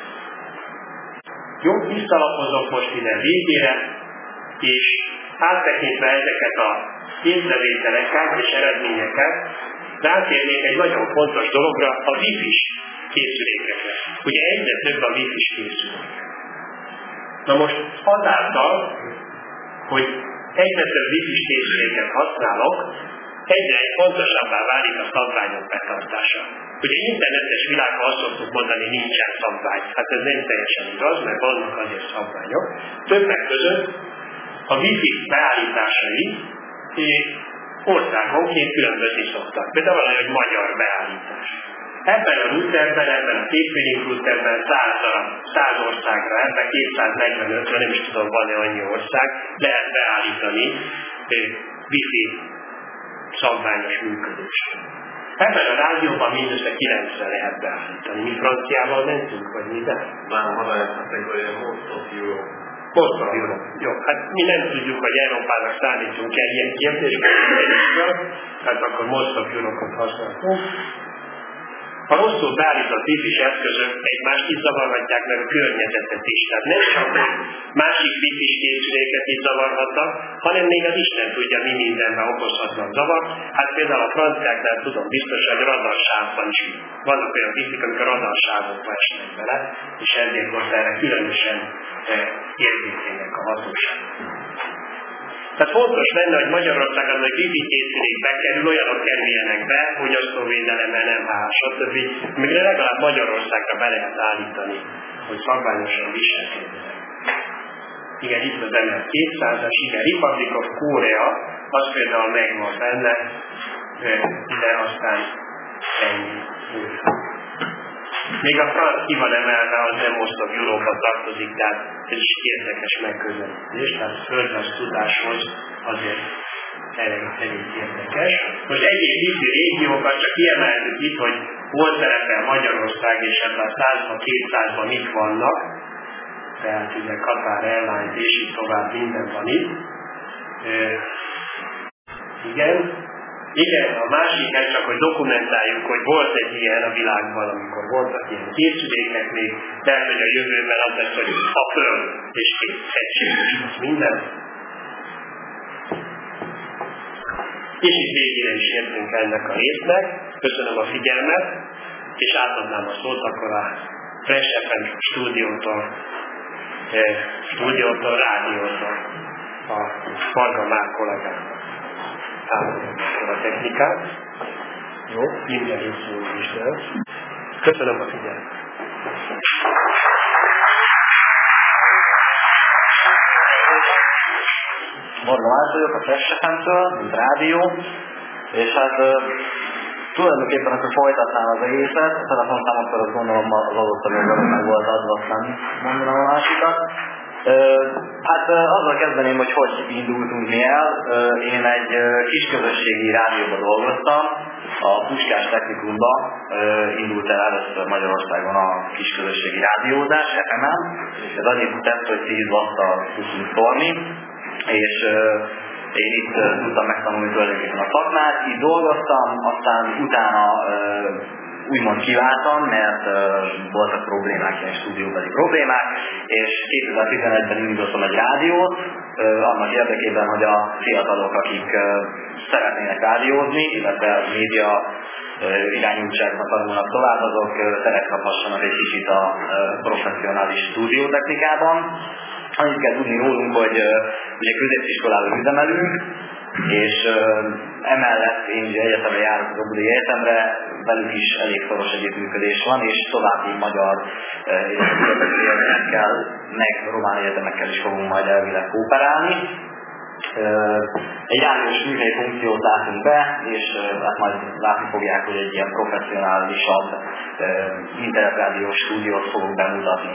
Jó, visszalapozok most ide végére, és áttekintve ezeket a észrevételeket és eredményeket, rátérnék egy nagyon fontos dologra, a wifi-s készülékekre. Ugye egyre több a wifi-s készülék. Na most azáltal, hogy egyre több wifi-s készüléket használok, egyre fontosabbá válik a szabványok betartása. Ugye internetes világban azt szoktuk mondani, nincsen szabvány. Hát ez nem teljesen igaz, mert vannak azért szabványok. Többek között a wifi beállításai országonként különbözni szoktak. Például van egy magyar beállítás. Ebben a routerben, ebben a TP-Link routerben 100 országra, ebben 245-re, nem is tudom, van-e annyi ország, lehet beállítani wifi szabványos működést. Ebben a rádióban mindössze 9-re lehet beállítani. Mi franciával mentünk, vagy mi be? Már hadályozhatunk, hogy most of Europe. Most of Europe. Jó, hát mi nem tudjuk, hogy Európának szállítsunk el ilyen kérdésben, hát akkor most of Europe-ot használtunk. A rosszul beállított wifi-s eszközök egymást is zavarhatják, meg a környezetet is. Tehát nem csak másik wifi-s készüléket is zavarhatnak, hanem még az Isten tudja, mi mindenben okozhatnak zavar. Hát például a franciáknál tudom biztos, hogy radarsávban is vannak olyan wifi-k, amik a radarsávokba esnek bele, és ezért most erre különösen érzékenyek a hatóság. Tehát fontos lenne, hogy Magyarországon, hogy wifi készülék bekerül, olyanok kerüljenek be, fogyasztóvédelem, NMH, stb. Mégre legalább Magyarországra be lehet állítani, hogy szabványosan viselkedjenek. Igen, itt az ML200-as, igen, Republic of Korea, az például megvan benne, de aztán ennyi. Még a franc ki van emelve, az nem most a Európa tartozik, tehát ez is érdekes megközelítés, tehát földrajz tudáshoz azért elég érdekes. Most egyéb wifi régiókat csak kiemeltük itt, hogy hol szerepel Magyarország, és ebben a 100-ban, 200-ban mik vannak, tehát ugye Qatar Airlines és így tovább minden van itt. Igen, a másik ez csak, hogy dokumentáljuk, hogy volt egy ilyen a világban, amikor voltak ilyen készülékek még, lehet, hogy a jövőben az lesz, hogy a föld és egységes minden. És itt végére is értünk ennek a résznek. Köszönöm a figyelmet, és átadnám a szót akkor a Fresh FM stúdiótól, rádiótól a Varga Márk kollégának. Támogatjuk a technikát. Jó, minden részül is lesz. Köszönöm a figyelmet. Varga Márk vagyok a Fresh FM-től, mint rádió, és hát tulajdonképpen akkor folytatnám az egészet, a telefonszámokkal azt gondolom az adott anyagban meg volt adva, azt nem mondanám a másikat. Hát azzal kezdeném, hogy indultunk mi el. Én egy kisközösségi rádióban dolgoztam, a Puskás Technikumban indult el először Magyarországon a kisközösségi rádiózás, FM-en. Ez annyit tett, hogy 10 watttal tudtunk szólni, és én itt tudtam megtanulni tulajdonképpen a szakmát, itt dolgoztam, aztán utána úgymond kiváltam, mert voltak problémák, ilyen stúdióbeli problémák, és 2011-ben indítottam egy rádiót, annak érdekében, hogy a fiatalok, akik szeretnének rádiózni, illetve média irányultságban tanulnak tovább, azok teret kaphassanak egy kicsit a professzionális stúdiótechnikában. Annyit kell tudni rólunk, hogy ugye középiskolában üzemelünk, és emellett én ugye egyetemre járok az Óbudai Egyetemre, velük is elég szoros együttműködés van, és további magyar egyetemekkel, meg román egyetemekkel is fogunk majd elvileg kooperálni. Egy rádiós műhelyi funkciót látunk be, és hát majd látni fogják, hogy egy ilyen professzionálisabb internetrádiós stúdiót fogunk bemutatni.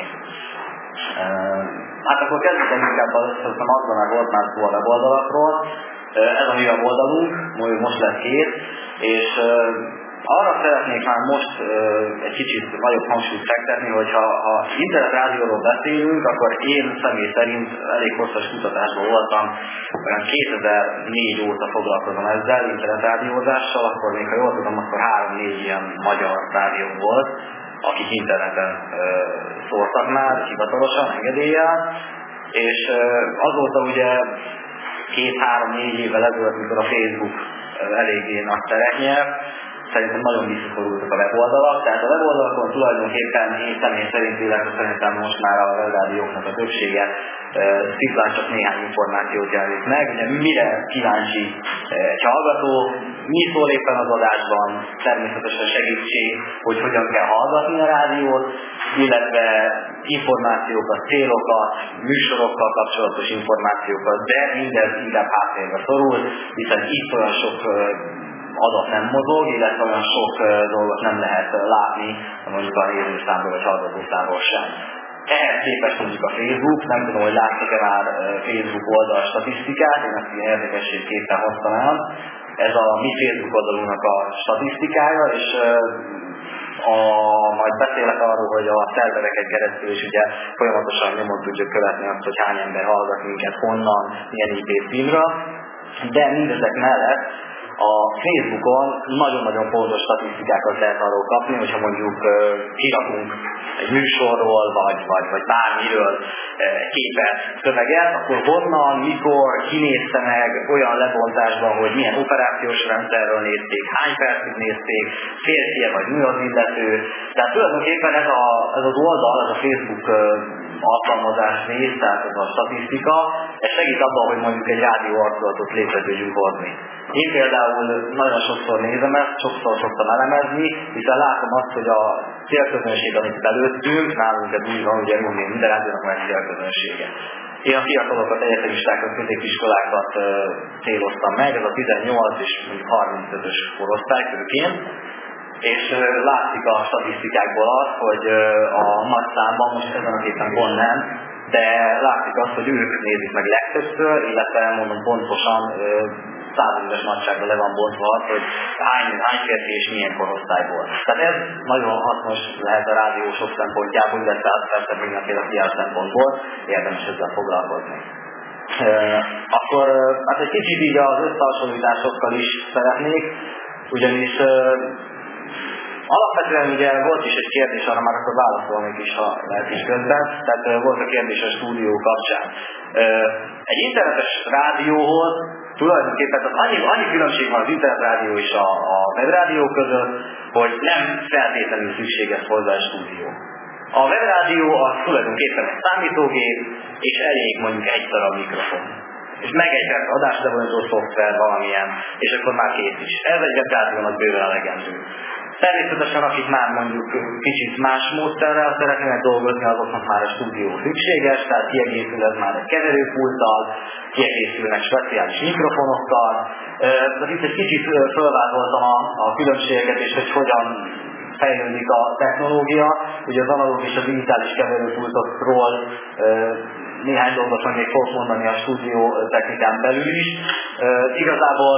Hát akkor kezdjük inkább azon a volt már szó a weboldalakról. Ez a mi weboldalunk, most lett 2, és arra szeretnék már most egy kicsit nagyobb hangsúlyt fektetni, hogy ha internetrádióról beszélünk, akkor én személy szerint elég hosszas kutatásban voltam, olyan 2004 óta foglalkozom ezzel, internetrádiózással, akkor még ha jól tudom, akkor 3-4 ilyen magyar rádió volt, akik interneten szóltak már, hivatalosan, engedéllyel, és azóta ugye 2-3-4 évvel ezelőtt, amikor a Facebook eléggé nagy teret nyert, szerintem nagyon visszaszorultak a weboldalak, tehát a weboldalakon tulajdonképpen én személy szerint, illetve szerintem most már a webrádióknak a többsége szimplán csak néhány információt jelent meg. Ugye mire kíváncsi egy hallgató, mi szól éppen az adásban, természetesen segítség, hogy hogyan kell hallgatni a rádiót, illetve információkat, célokat, műsorokkal kapcsolatos információkat, de mindez inkább háttérbe szorul, hiszen itt olyan sok adat nem mozog, illetve olyan sok dolgot nem lehet látni, mondjuk a nézőszámból vagy hallgatószámból sem. Ehhez képest mondjuk a Facebook, nem tudom, hogy láttak-e már Facebook oldal statisztikát, én ezt ilyen érdekességképpen hoztam el. Ez a mi Facebook oldalunknak a statisztikája, és majd beszélek arról, hogy a szervereket keresztül is ugye folyamatosan nyomon tudjuk követni azt, hogy hány ember hallgat minket, honnan, milyen IP címről, de mindezek mellett a Facebookon nagyon-nagyon fontos statisztikákat lehet arról kapni, hogyha mondjuk kirakunk egy műsorról, vagy bármiről képet, szöveget, akkor honnan, mikor, ki nézte meg, olyan lebontásban, hogy milyen operációs rendszerről nézték, hány percig nézték, férfi vagy nő az illető. Tehát tulajdonképpen ez az oldal, ez a Facebook alkalmazás rész, tehát ez a statisztika, ez segít abban, hogy mondjuk egy rádió arculatot létre tudjunk hozni. Én például nagyon sokszor nézem ezt, sokszor szoktam elemezni, hiszen látom azt, hogy a célközönség, amit belőttünk, nálunk ez úgy van, ugye jól minden rádiónak van egy célközönsége. Én a fiatalokat, egyetemistákat, középiskolákat céloztam meg, ez a 18 és 35-ös korosztály főként, és látszik a statisztikákból az, hogy a nagy számban, most ezen a képen pont nem, de látszik azt, hogy ők nézik meg legtöbbször, illetve mondom pontosan százalékos nagyságra le van bontva az, hogy hány férfi és milyen korosztályból. Tehát ez nagyon hasznos lehet a rádiósok szempontjából, illetve persze mindenféle PR szempontból érdemes ezzel foglalkozni. Akkor hát egy kicsit így az összehasonlításokkal is szeretnék, ugyanis alapvetően ugye volt is egy kérdés, arra már akkor válaszolnék is, ha lehet is közben, tehát volt a kérdés a stúdió kapcsán. Egy internetes rádióhoz tulajdonképpen annyi különbség van az internetrádió és a webrádió között, hogy nem feltétlenül szükséges hozzá a stúdió. A webrádió az tulajdonképpen egy számítógép, és elég mondjuk egy darab mikrofon. És meg egy adáslevontó szoftver valamilyen, és akkor már kész is. Ez egy webrádiónak bőven elegendő. Természetesen, akik már mondjuk kicsit más módszerrel szeretnének dolgozni, azoknak már a stúdió szükséges, tehát kiegészül ez már egy keverőpulttal, kiegészülnek speciális mikrofonokkal. Itt egy kicsit fölvázoltam a különbségeket, és hogy hogyan fejlődik a technológia. Ugye az analóg és a digitális keverőpultokról néhány dolgot még fogok mondani a stúdió technikán belül is. Igazából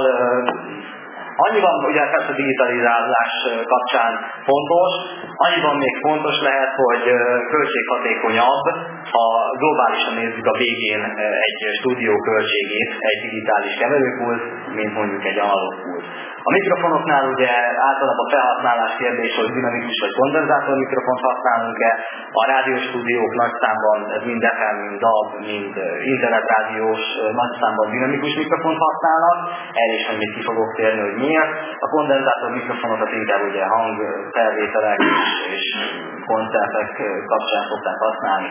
annyiban, ugye persze a digitalizálás kapcsán fontos, annyiban még fontos lehet, hogy költséghatékonyabb, ha globálisan nézzük a végén egy stúdió költségét, egy digitális keverőpult, mint mondjuk egy analóg pult. A mikrofonoknál ugye általában a felhasználás kérdés, hogy dinamikus vagy kondenzátor mikrofont használunk-e. A rádióstúdiók nagy számban, ez mind FM, mind DAB, mind internetrádiós nagy számban dinamikus mikrofont használnak. Erre is még ki fogok térni, hogy miért. A kondenzátor mikrofonokat inkább ugye hangfelvételek és koncertek kapcsán szokták használni.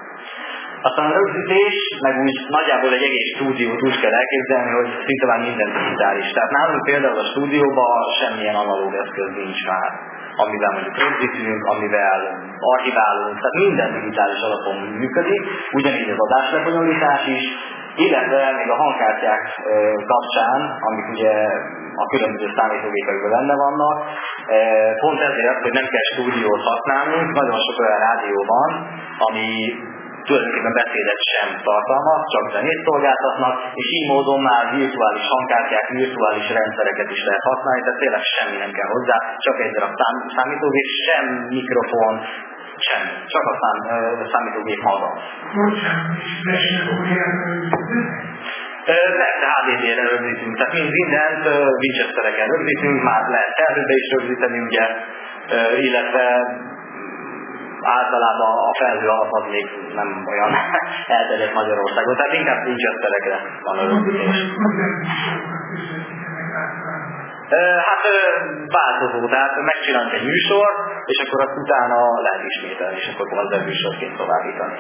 Aztán a rögzítés, meg úgy nagyjából egy egész stúdiót úgy kell elképzelni, hogy szinte már minden digitális. Tehát nálunk például a stúdióban semmilyen analóg eszköz nincs már, amivel mondjuk rögzítünk, amivel archiválunk, tehát minden digitális alapon működik, ugyanígy az adáslebonyolítás is, illetve még a hangkártyák kapcsán, amik ugye a különböző számítógépekben benne vannak, pont ezért, hogy nem kell stúdiót használnunk, nagyon sok olyan rádió van, ami tulajdonképpen beszédet sem tartalmaz, csak zenét szolgáltatnak, és így módon már virtuális hangkártyák, virtuális rendszereket is lehet használni, tehát tényleg semmi nem kell hozzá, csak egy darab számítógép, sem mikrofon, sem, csak a számítógép maga. Persze HDD-re rögzítünk, tehát mindent Winchestereken rögzítünk, már lehet szervőbe is rögzíteni, ugye, illetve általában a felhő alap az még nem olyan elterjedt Magyarországon, tehát inkább Winchesterekre van örökítés. Hát változó, tehát megcsinálunk egy műsort, és akkor azt utána lehet ismételni, és akkor konzervműsorként továbbítani.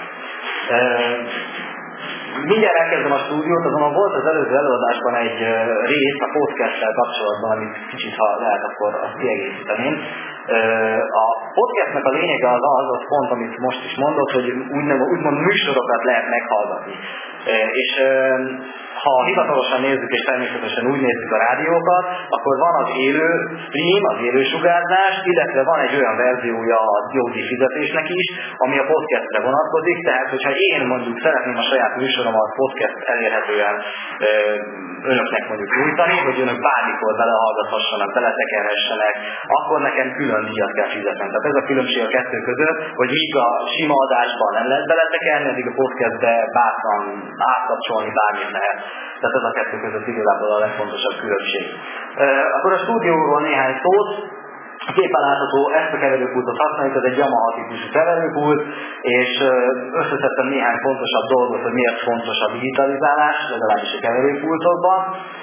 Mindjárt elkezdem a stúdiót, azonban volt az előző előadásban egy rész a podcast-tel kapcsolatban, amit kicsit, ha lehet, akkor azt kiegészíteném. A podcastnek a lényege az pont, amit most is mondott, hogy úgymond műsorokat lehet meghallgatni. És ha hivatalosan nézzük, és természetesen úgy nézzük a rádiókat, akkor van az élő stream, az élő sugárzás, illetve van egy olyan verziója a jódi fizetésnek is, ami a podcastre vonatkozik, tehát hogyha én mondjuk szeretném a saját műsoromat podcast elérhetően önöknek mondjuk nyújtani, hogy önök bármikor belehallgathassanak, beletekerhessenek, akkor nekem külön díjat kell fizetnem. Tehát ez a különbség a kettő között, hogy míg a sima adásban nem lehet beletekerni, addig a podcastbe bátran átkapcsolni bármit lehet. Tehát ez a kettő között igazából a legfontosabb különbség. Akkor a stúdióról néhány szót. A képen látható, ezt a keverőpultot használjuk, ez egy Yamaha típusú keverőpult, és összeszedtem néhány fontosabb dolgot, hogy miért fontos a digitalizálás, legalábbis a keverőpultokban.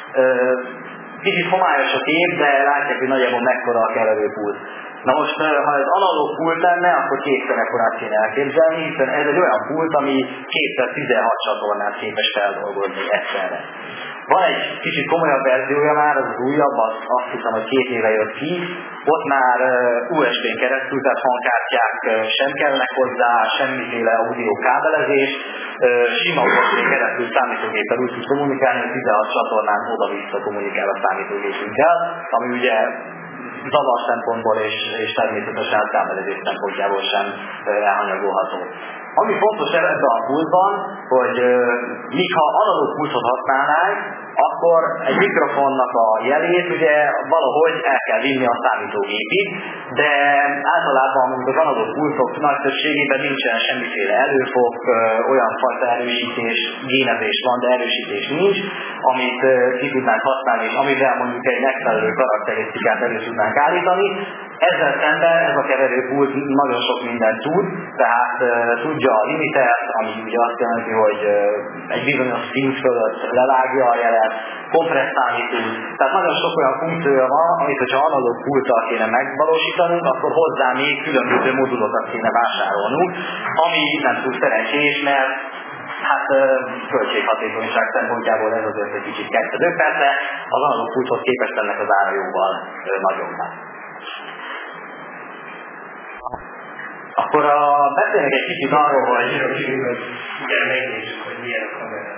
Kicsit homályos a kép, de látják, hogy nagyjából mekkora a keverőpult. Na most, ha ez analóg pult lenne, akkor kétszer ekkorát kéne elképzelni, hiszen ez egy olyan pult, ami 2x16 csatornát képes feldolgozni egyszerre. Van egy kicsit komolyabb verziója már, az újabb, azt hiszem, hogy 2 éve jött ki. Ott már USB-n keresztül, tehát hangkártyák sem kellnek hozzá, semmiféle audio kábelezés, sima USB-n keresztül számítógéppel úgy tud kommunikálni, hogy 16 csatornán oda-vissza kommunikál a számítógépünkkel, ami ugye zavar szempontból és természetesen a kábelezés szempontjából sem elhanyagolható. Ami fontos ebben a pultban, hogy míg ha analóg pultot használnánk, akkor egy mikrofonnak a jelét ugye valahogy el kell vinni a számítógépig, de általában mondjuk az analóg pultok nagy többségében nincsen semmiféle előfok, olyan fajta erősítés, génezés van, de erősítés nincs, amit ki tudnánk használni, és amivel mondjuk egy megfelelő karakterisztikát elő tudnánk állítani. Ezzel szemben ez a keverőpult nagyon sok mindent tud, tehát tudja a limitert, ami ugye azt jelenti, hogy egy bizonyos szint fölött levágja a jelet, kompresszálni tud. Tehát nagyon sok olyan funkciója van, amit hogyha analóg pulttal kéne megvalósítanunk, akkor hozzá még különböző modulokat kéne vásárolnunk, ami nem túl szerencsés, mert hát költséghatékonyság szempontjából ez azért egy kicsit kezdődő, persze az analóg pulthoz képest ennek az ára jóval nagyobb. Akkor beszélnek egy kicsit arról, hogy megnézzük, hogy milyen a kamera.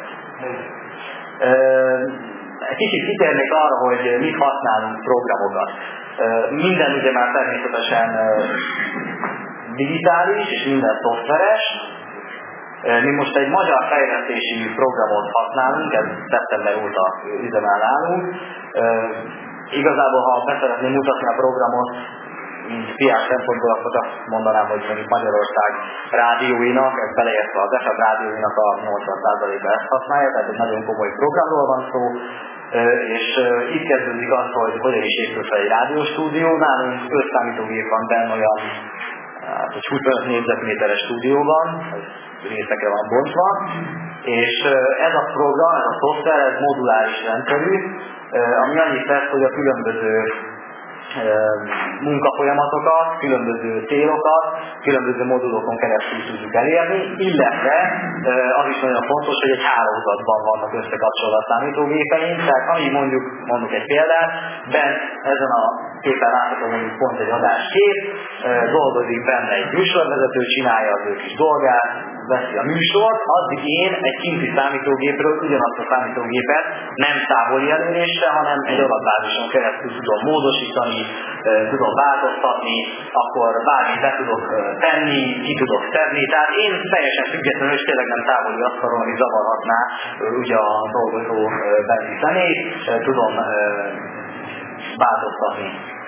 egy kicsit kitérnék arra, hogy mit használunk programokat. Minden ugye már természetesen digitális és minden szoftveres. Mi most egy magyar fejlesztési programot használunk, ez szeptember óta üzemel nálunk. Igazából, ha be szeretném mutatni a programot, mint PR szempontból, akkor azt mondanám, hogy mondjuk Magyarország rádióinak, ez beleértve az FM rádióinak a 80%-ba ezt használja, tehát egy nagyon komoly programról van szó, és itt kezdődik az, hogy hogyan is épül fel egy rádióstúdió. Nálunk 5 számítógép van benne, olyan egy 25 négyzetméteres stúdióban, ez részekre van bontva, és ez a program, ez a szoftver, ez moduláris rendszerű, ami annyit tesz, hogy a különböző munkafolyamatokat, különböző célokat, különböző modulokon keresztül tudjuk elérni, illetve az is nagyon fontos, hogy egy hálózatban vannak összekapcsolva a számítógépeink, tehát ami mondjuk egy példát, bent ezen a képen látható mondjuk pont egy adáskép, dolgozik benne egy műsorvezető, csinálja az ő kis dolgát, veszi a műsort, addig én egy kinti számítógépről ugyanazt a számítógépet nem távoli elérésre, hanem egy adatbázison keresztül tudom módosítani, tudom változtatni, akkor bármit be tudok tenni, ki tudok szedni, tehát én teljesen függetlenül, és tényleg nem távoli asztalon, ami zavarhatná ugye a dolgozó benti személyt, tudom változtatni.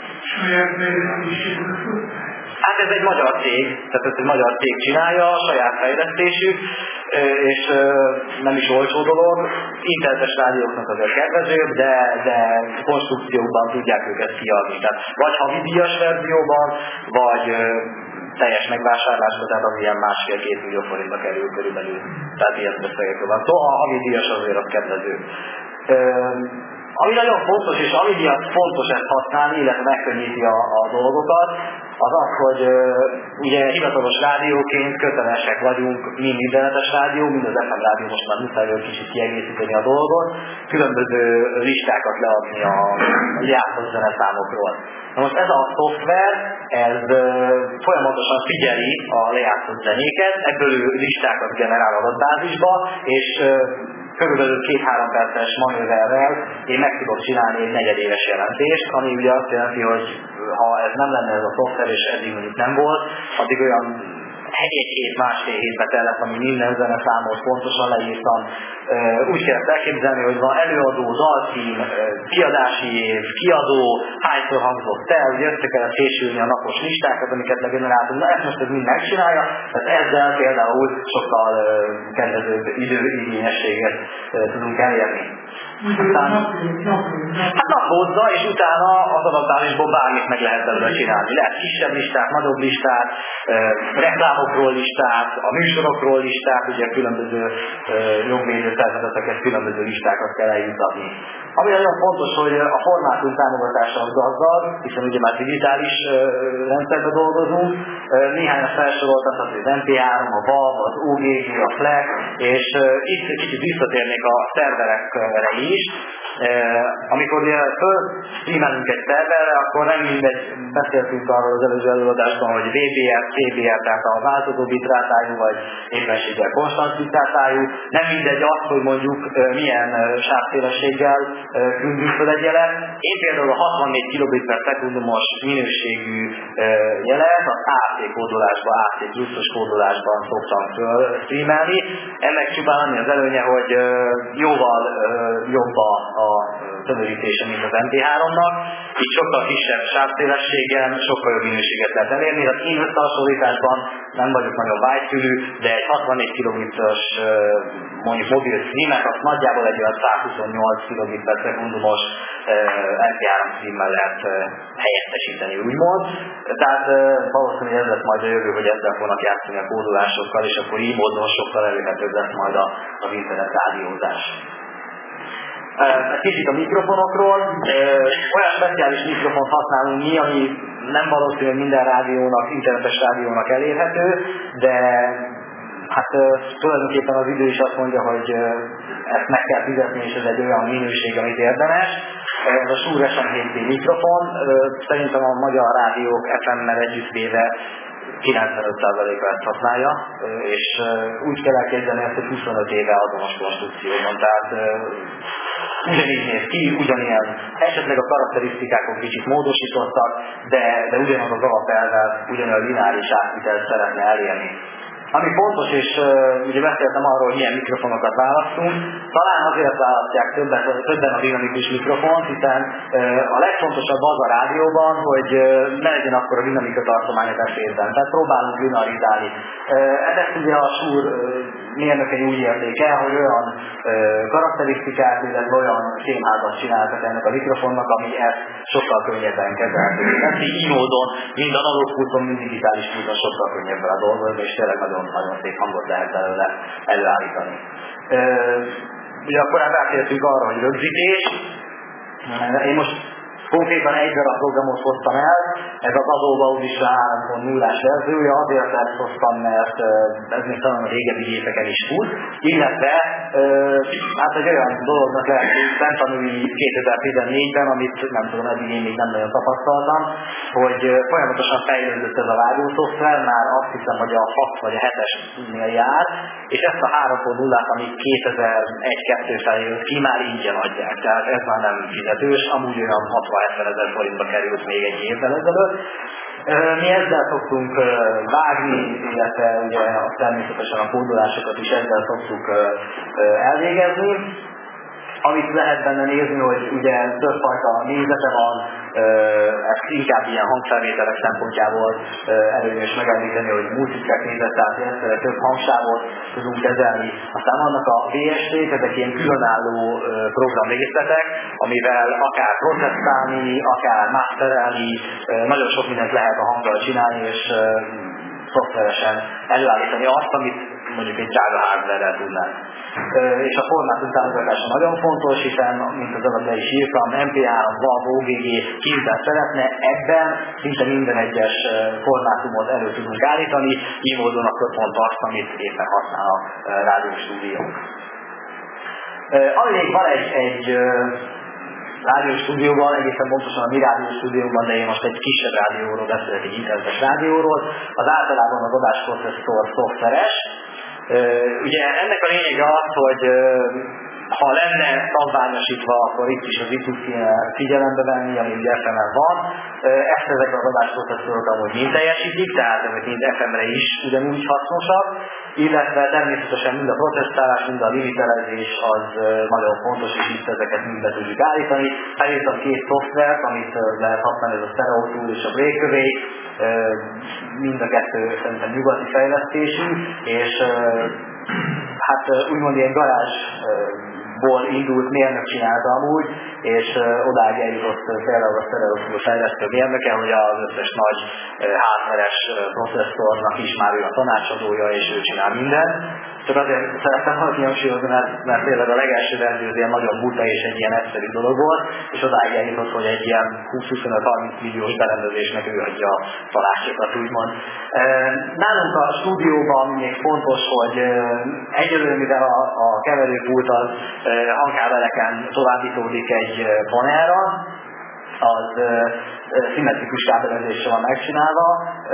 Hát ez egy magyar cég, tehát ez egy magyar cég csinálja, a saját fejlesztésük, és nem is olcsó dolog. Internetes rádióknak azért kedvezőbb, de konstrukciókban tudják őket kiadni. Tehát vagy havidíjas verzióban, vagy teljes megvásárlásba, tehát az ilyen 1,5-2 millió forintba kerül körülbelül. Tehát ilyen összegekről van szó. A havidíjas azért az kedvező. Ami nagyon fontos, és ami miatt fontos ezt használni, illetve megkönnyíti a dolgokat, az az, hogy ugye hivatalos rádióként kötelesek vagyunk, mind internetes rádió, mind az FM rádió, most már muszáj kicsit kiegészíteni a dolgot, különböző listákat leadni a játszott zeneszámokról. Na most ez a szoftver, ez folyamatosan figyeli a lejátszott zenéket, ebből listákat generál adatbázisba, és körülbelül 2-3 perces manőverrel én meg tudok csinálni egy negyedéves jelentést, ami ugye azt jelenti, hogy ha ez nem lenne ez a szoftver, és eddig mondjuk nem volt, addig olyan egy hét, másfél hétbe tellett, ami minden zeneszámot pontosan leírtam. Úgy kell elképzelni, hogy van előadó, dalcím, kiadási év, kiadó, hányszor hangzott el, hogy össze kell fésülni a napos listákat, amiket legeneráltunk. Na ezt most ez mind megcsinálja, tehát ezzel például sokkal kedvezőbb időigényességet tudunk elérni. Hát napozza, és utána az adatbázisból bármit meg lehet belőle csinálni. Lehet kisebb listát, nagyobb listát, reklámokról listát, a műsorokról listát, ugye különböző jogvédő szervezeteket, különböző listákat kell eljutatni. Ami nagyon fontos, hogy a formátum támogatása az gazdag, hiszen ugye már digitális rendszerben dolgozunk, néhányat felsoroltat, az MP3, a WAV, az OGG, a FLAC, és itt kicsit visszatérnék a szerverekre is. Amikor streamelünk egy szerverre, akkor nem mindegy, beszéltünk arról az előző előadásban, hogy VBR, CBR, tehát a változó bitrátájú, vagy éppenséggel konstant bitrátájú. Nem mindegy az, hogy mondjuk milyen sávszélességgel küldünk fel egy jelet. Én például a 64 kilobit per szekundumos minőségű jelet az AC kódolásban, AC pluszos kódolásban szoktam streamelni. Ennek csupán annyi az előnye, hogy jóval jobb a tömörítése, mint az MP3-nak. Így sokkal kisebb sávszélességgel, sokkal jobb minőséget lehet elérni. Az én összehasonlításban nem vagyok nagyon vágyfülű, de egy 64 kilobitos mondjuk mobil streamet, azt nagyjából egy olyan 128 kilobit per szekundumos MP3 streammel lehet helyettesíteni, úgymond. Tehát valószínűleg ez lesz majd a jövő, hogy ezzel fognak játszani a kódolásokkal, és akkor így módon sokkal elérhetőbb lesz majd az internet rádiózás. Egy kicsit a mikrofonokról. Olyan speciális mikrofont használunk mi, ami nem valószínű, hogy minden rádiónak, internetes rádiónak elérhető, de hát tulajdonképpen az idő is azt mondja, hogy ezt meg kell fizetni, és ez egy olyan minőség, amit érdemes. Ez a Shure SM7B mikrofon, szerintem a magyar rádiók FM-mel együttvéve 95%-a ezt használja, és úgy kell elképzelni ezt, hogy 25 éve azonos konstrukcióban, tehát ugyanígy néz ki, ugyanilyen, esetleg a karakterisztikákon kicsit módosítottak, de ugyanaz az alapelvvel, ugyanolyan lineáris átvitelt szeretne elérni. Ami fontos, és ugye beszéltem arról, hogy milyen mikrofonokat választunk, talán azért választják többen a dinamikus mikrofont, hiszen a legfontosabb az a rádióban, hogy ne legyen akkor a dinamika tartománya beszédben, tehát próbálunk linearizálni. Ezt ugye a Shure mérnökei úgy érték el, hogy olyan karakterisztikát, illetve olyan kémházat csináltak ennek a mikrofonnak, ami ezt sokkal könnyebben kezelhető. Ez így módon, mind analóg úton, mind digitális úton sokkal könnyebben a dolgozni, és tényleg nagyon szép hangot lehet belőle előállítani. Ugye akkor beszéltünk arra, hogy rögzítés. Én most konkrétan egy darab programot hoztam el, ez az Adobe Audition 3.0-ás verziója, azért ezt hoztam, mert ez még talán a régebbi gépeken is fut, illetve hát egy olyan dolognak lehet tanulni 2014-ben, amit nem tudom, eddig én még nem nagyon tapasztaltam, hogy folyamatosan fejlődött ez a vágószoftver, már azt hiszem, hogy a 6 vagy a 7-esnél jár, és ezt a 3.0-át, ami 2001-2 felé jött ki, már ingyen adják, tehát ez már nem fizetős, amúgy olyan 60-70 ezer forintba került még egy évvel ezelőtt. Mi ezzel szoktunk vágni, illetve ugye természetesen a kódolásokat is ezzel szoktuk elvégezni. Amit lehet benne nézni, hogy ugye többfajta nézete van, ezt inkább ilyen hangfelvételek szempontjából előnyös megemlíteni, hogy multitrack nézet, tehát egyszerre több hangsávot tudunk kezelni. Aztán vannak a VST-k, ezek ilyen különálló programrészletek, amivel akár processzálni, akár masterelni, nagyon sok mindent lehet a hanggal csinálni, és szoftveresen előállítani azt, amit mondjuk egy drága hardware-rel tudnánk. És a formátum támogatása nagyon fontos, hiszen, mint az előbb is írtam, MP3, WAV, OGG, kinten szeretne, ebben szinte minden egyes formátumot elő tudunk állítani, így módon akkor pont azt, amit éppen használ a rádióstúdiónk. Ami még van egy rádióstúdióban, egészen pontosan a mi rádióstúdióban, de én most egy kisebb rádióról beszélek, egy internetes rádióról, az általában az adásprocesszor szoftveres. Ugye ennek a lényege az, hogy ha lenne szabványosítva, akkor itt is az IQ-t figyelembe venni, ami ugye FM-en van. Ezt ezek az adásprocesszorok amúgy mind teljesítik, tehát ezek mind FM-re is ugyanúgy hasznosak, illetve természetesen mind a processzálás, mind a limitelezés az nagyon fontos, és itt ezeket mind be tudjuk állítani. Felírtam két szoftvert, amit lehet használni, ez a Stereo Tool és a Breakaway, mind a kettő szerintem nyugati fejlesztésű, és hát úgymond ilyen garázsból indult mérnök csinálta amúgy, és odáig eljutott például a Stereo Tool fejlesztő mérnöke, hogy az összes nagy hardveres processzornak is már ő a tanácsadója, és ő csinál mindent. Csak azért szerettem volna kihangsúlyozni, mert tényleg a legelső verzió ilyen nagyon buta és egy ilyen egyszerű dolog volt, és odáig eljutott, hogy egy ilyen 20-25-30 milliós berendezésnek ő adja a tanácsokat, úgymond. Nálunk a stúdióban még fontos, hogy egyelőre, mivel a keverőpult az hangkábeleken továbbítódik egy panelra, az szimmetrikus kábelezésre van megcsinálva.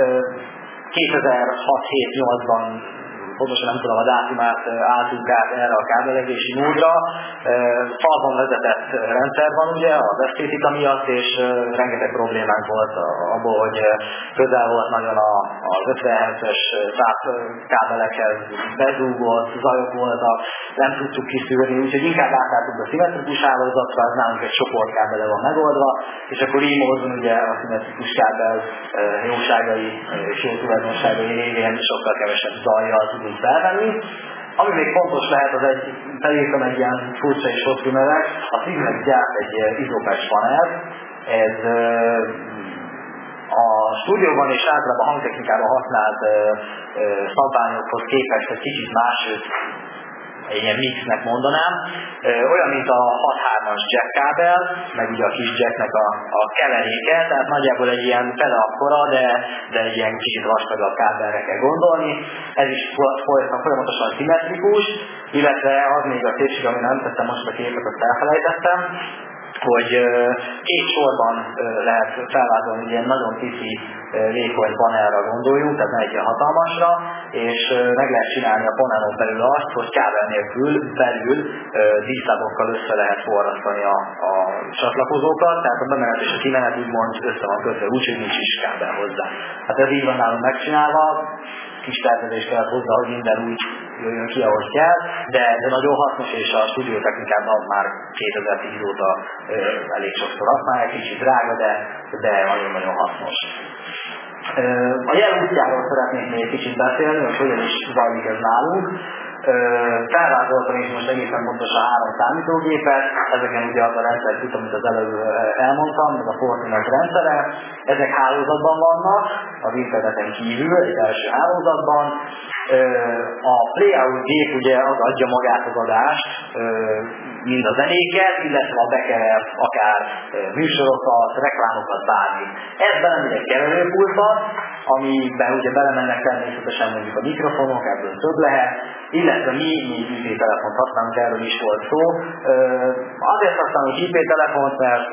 2006-7-8-ban pontosan nem tudom a dátumát, álltunk át erre a kábelezési módra. Falban vezetett rendszer van ugye az esztétika miatt, és rengeteg problémánk volt abból, hogy közel volt nagyon az 50 Hz-es kábelekhez, bedugott, zajok voltak, nem tudtuk kiszűrni, úgyhogy inkább átálltunk a szimmetrikus hálózatra, az nálunk egy csoportkábele van megoldva, és akkor így módon ugye a szimmetrikus kábel jóságai és jó tulajdonságai révén sokkal kevesebb zajjal tudunk felvenni. Ami még fontos lehet, az felírtam egy ilyen furcsa és hosszú nevet, a Signet gyárt egy izopatch panelt. Ez a stúdióban és általában a hangtechnikában használt szabványokhoz képest egy kicsit más, egy ilyen mixnek mondanám. Olyan, mint a 6.3-as jack kábel, meg ugye a kis jacknek a keveréke, tehát nagyjából egy ilyen fele akkora, de egy ilyen kicsit vastagabb kábelre kell gondolni. Ez is folyamatosan szimmetrikus, illetve az még a szépség, ami nem tettem most a képet, azt elfelejtettem, hogy két sorban lehet felvázolni, hogy ilyen nagyon pici vékony panelra gondoljunk, tehát ne egy ilyen hatalmasra, és meg lehet csinálni a panelon belül azt, hogy kábel nélkül belül díszlábokkal össze lehet forrasztani a csatlakozókat, tehát a bemenet és a kimenet úgymond össze van kötve, úgyhogy nincs is kábel hozzá. Hát ez így van nálunk megcsinálva, kis tervezés kellett hozzá, hogy minden úgy jöjjön ki, ahogy kell, de nagyon hasznos, és a stúdiótechnikában már 2010 óta elég sokszor használják, kicsit drága, de nagyon-nagyon hasznos. A jel útjáról szeretnék még kicsit beszélni, hogy hogyan is zajlik ez nálunk. Felvázoltam is most egészen pontosan 3 számítógépet, ezeken ugye az a rendszer fut, amit az előbb elmondtam, ez a Fortinet rendszere. Ezek hálózatban vannak, az interneten kívül, egy első hálózatban. A playout gép ugye az adja magát az adást, mind a zenéket, illetve a bekevert akár műsorokat, reklámokat, bármi. Ez belemegy egy keverőpultba, amiben ugye belemennek természetesen mondjuk a mikrofonok, ebből több lehet, illetve mi IP-telefont használunk, erről is volt szó. Azért használunk IP-telefont, mert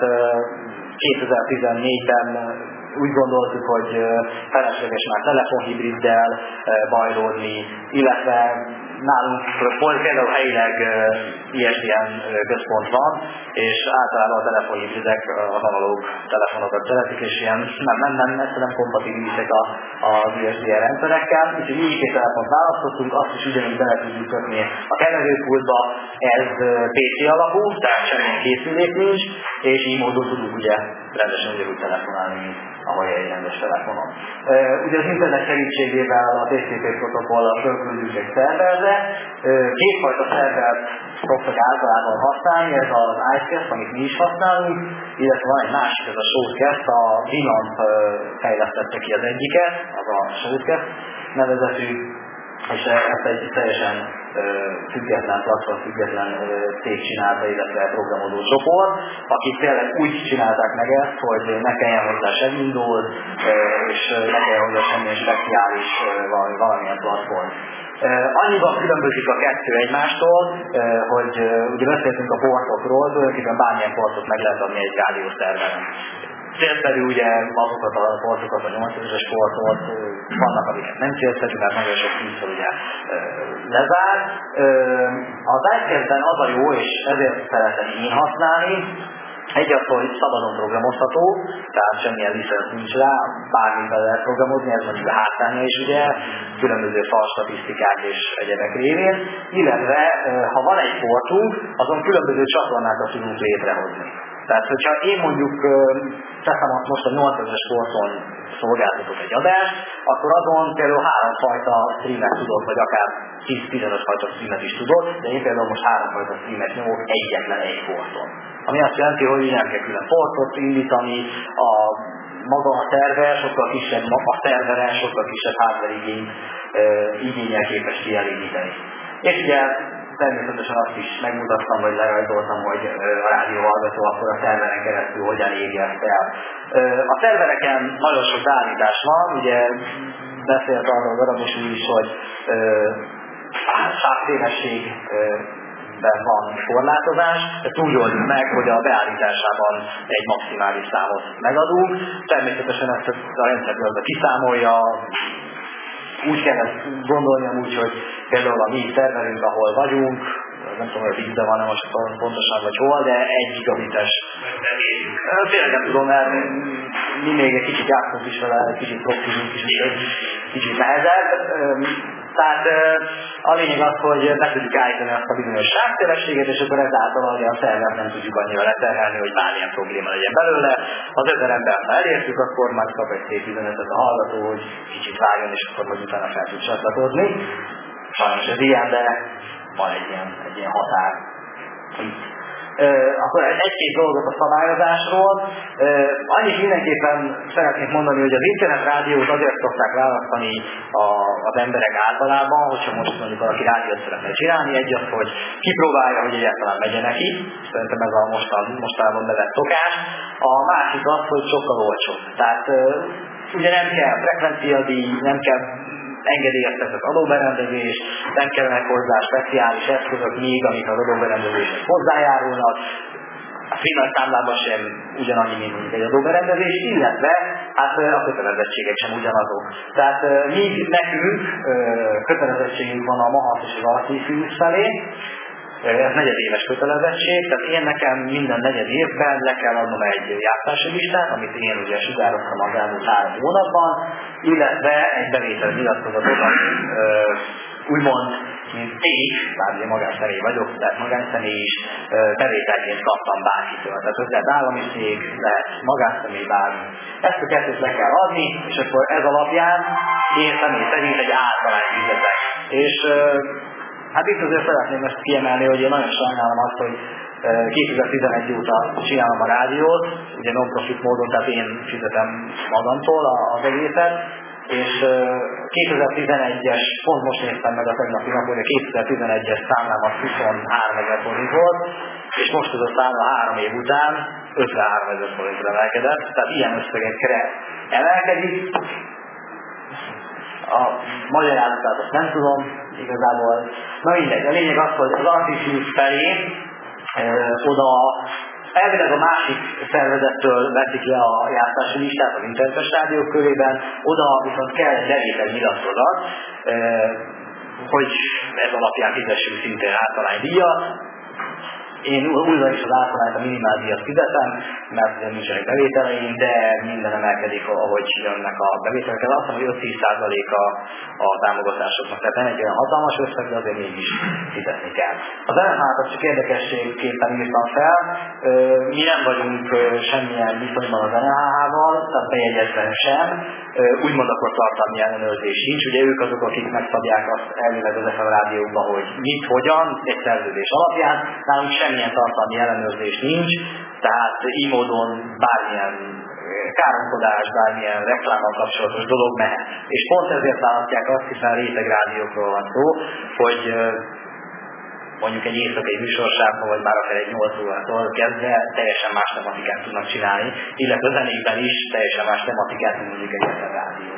2014-ben úgy gondoltuk, hogy felesleges már telefonhibriddel bajlódni, illetve nálunk például helyileg ISDN központ van, és általában a telefonhibridek az analóg telefonokat szeretik, és ilyen nem kompatibilisek az ISDN rendszerekkel, úgyhogy így két telefont választottunk, azt is ugyanúgy bele tudjuk kötni a keverőpultba, ez PC alapú, tehát semmilyen készülék nincs, és így módon tudunk ugye rendesen ugyanúgy telefonálni, mint ahogy egy rendes telefonon. Ugye az internet segítségével a TCP protokollal fölküldjük egy szerverre, belőle. Kétfajta szervert szoktak általában használni, ez az IceCast, amit mi is használunk, illetve van egy másik, ez a Shotcast, a Winamp fejlesztette ki az egyiket, az a Shotcast nevezetű, és ezt egy teljesen független, platform független cég csinálta, illetve programozó csoport, akik tényleg úgy csinálták meg ezt, hogy ne kelljen hozzá sem Windows, és ne kelljen hozzá semmilyen speciális valamilyen platform. Annyiban különbözik a kettő egymástól, hogy ugye beszéltünk a portokról, tulajdonképpen bármilyen portot meg lehet adni egy rádiószerveren. Célszerű ugye azokat a portokat, a 8-es portot, vannak, amiket nem célszerű, mert nagyon sok színszor ugye lezár. Az iCast-ben az a jó, és ezért szeretem én használni, egy az, hogy szabadon programozható, tehát semmilyen licensz nincs rá, bármit bele lehet programozni, ez mondjuk a hátránya is ugye, különböző fals statisztikák és egyebek révén, illetve ha van egy portunk, azon különböző csatornákat tudunk létrehozni. Tehát, hogyha én mondjuk teszem azt most a 8-es porton szolgáltatok egy adást, akkor azon például 3 fajta streamet tudok, vagy akár 10-15 fajta streamet is tudok, de én például most 3 fajta streamet nyomok egyetlen egy porton. Ami azt jelenti, hogy nem kell külön portot indítani, maga a szerver sokkal kisebb, a szerveren sokkal kisebb hardware igényel képes kielégíteni. És ugye természetesen azt is megmutattam, vagy lerajzoltam, hogy a rádióhallgató akkor a szerveren keresztül hogyan éri ezt el. A szervereken nagyon sok beállítás van, ugye beszélt arról az Arabos úr is, hogy sávszélességben van korlátozás, ezt úgy oldjuk meg, hogy a beállításában egy maximális számot megadunk. Természetesen ezt a rendszer kiszámolja, úgy kell ezt gondolni amúgy, hogy például a mi szerverünk, ahol vagyunk, nem tudom, hogy a vízben van, most pontosan vagy hol, de 1 gigabites. Tényleg nem tudom, mert mi még egy kicsit játszunk is vele, egy kicsit proxizunk is, kicsit nehezebb. Tehát a lényeg az, hogy be tudjuk állítani azt a bizonyos sávszélességet, és akkor ezáltal a szervert nem tudjuk annyira leterhelni, hogy bármilyen probléma legyen belőle. Az 1000 embert ha elértük, akkor majd kap egy szép üzenetet a hallgató, hogy kicsit vágjon, és akkor majd utána fel tud csatlakozni. Sajnos ez ilyen, de van egy ilyen határ. Akkor egy-két dolgot a szabályozásról. Annyit mindenképpen szeretnék mondani, hogy az internetrádiót azért szokták választani az emberek általában, hogyha most mondjuk valaki rádiót szeretne csinálni, egy az, hogy kipróbálja, hogy egyáltalán megye neki, szerintem ez a mostanában bevett szokás. A másik az, hogy sokkal olcsóbb. Tehát ugye nem kell frekvenciadíj, nem kell engedélyeztetett adóberendezés, nem kellenek hozzá speciális eszközök még, amik az adóberendezéshez hozzájárulnak. A filmszámlában sem ugyanannyi, mint mondjuk egy adóberendezés, illetve hát a kötelezettségek sem ugyanazok. Tehát míg nekünk kötelezettségünk van a Mahasz és az Archívfűz felé, ez negyedéves kötelezettség, tehát én nekem minden negyed évben le kell adnom egy játszási listát, amit én ugye sugároztam az elmúlt 3 hónapban, illetve egy bevétel nyilatkozatot, amit úgymond, mint én, bár ugye magánszemély vagyok, tehát magánszemély is, bevételként kaptam bárkitől. Tehát ez lehet állami cég, lehet magánszemély, bármi. Ezt a kettőt le kell adni, és akkor ez alapján én személy szerint egy általány fizetek. És hát itt azért szeretném ezt kiemelni, hogy én nagyon sajnálom azt, hogy 2011 óta csinálom a rádiót, ugye non-profit módon, tehát én fizetem magamtól az egészet, és 2011-es, pont most néztem meg a tegnapi napon, hogy a 2011-es számlám az 23 000 forint volt, és most ez a számla 3 év után 53 000 forintra emelkedett, tehát ilyen összegekre emelkedik. A magyarázatát azt nem tudom, igazából. Na mindegy, a lényeg az, hogy az Archívfűz felé oda elvileg a másik szervezettől veszik le a játszási listát az internetes rádiók körében, oda viszont kell egy bevétel nyilatkozat, hogy ez alapján fizessünk szintén általánydíjat. én újra is az általányt a minimáldiat fizetem, mert ugye nincsenek bevételeim, de minden emelkedik, ahogy jönnek a bevételek. Ez azt mondom, hogy 5-10% a támogatásoknak. Tehát nem egy olyan hatalmas összeg, de azért mégis fizetni kell. Az NMH-t csak érdekességképpen írtam fel. Mi nem vagyunk semmilyen viszonyban az NMH-val, tehát bejegyezve sem. Úgymond akkor tartalmi ellenőrzés nincs. Ugye ők azok, akik megszabják azt elvileg az FM rádióban, hogy mit, hogyan, egy szerződés alapján. Nálunk semmilyen tartalmi ellenőrzés nincs, tehát így módon bármilyen káromkodás, bármilyen reklámmal kapcsolatos dolog mehet. És pont ezért választják azt, hiszen rétegrádiókról van szó, hogy mondjuk egy éjszakai műsorsában, vagy már akár egy 8 órától kezdve teljesen más tematikát tudnak csinálni, illetve zenében is teljesen más tematikát, mint mondjuk egy FM rádió.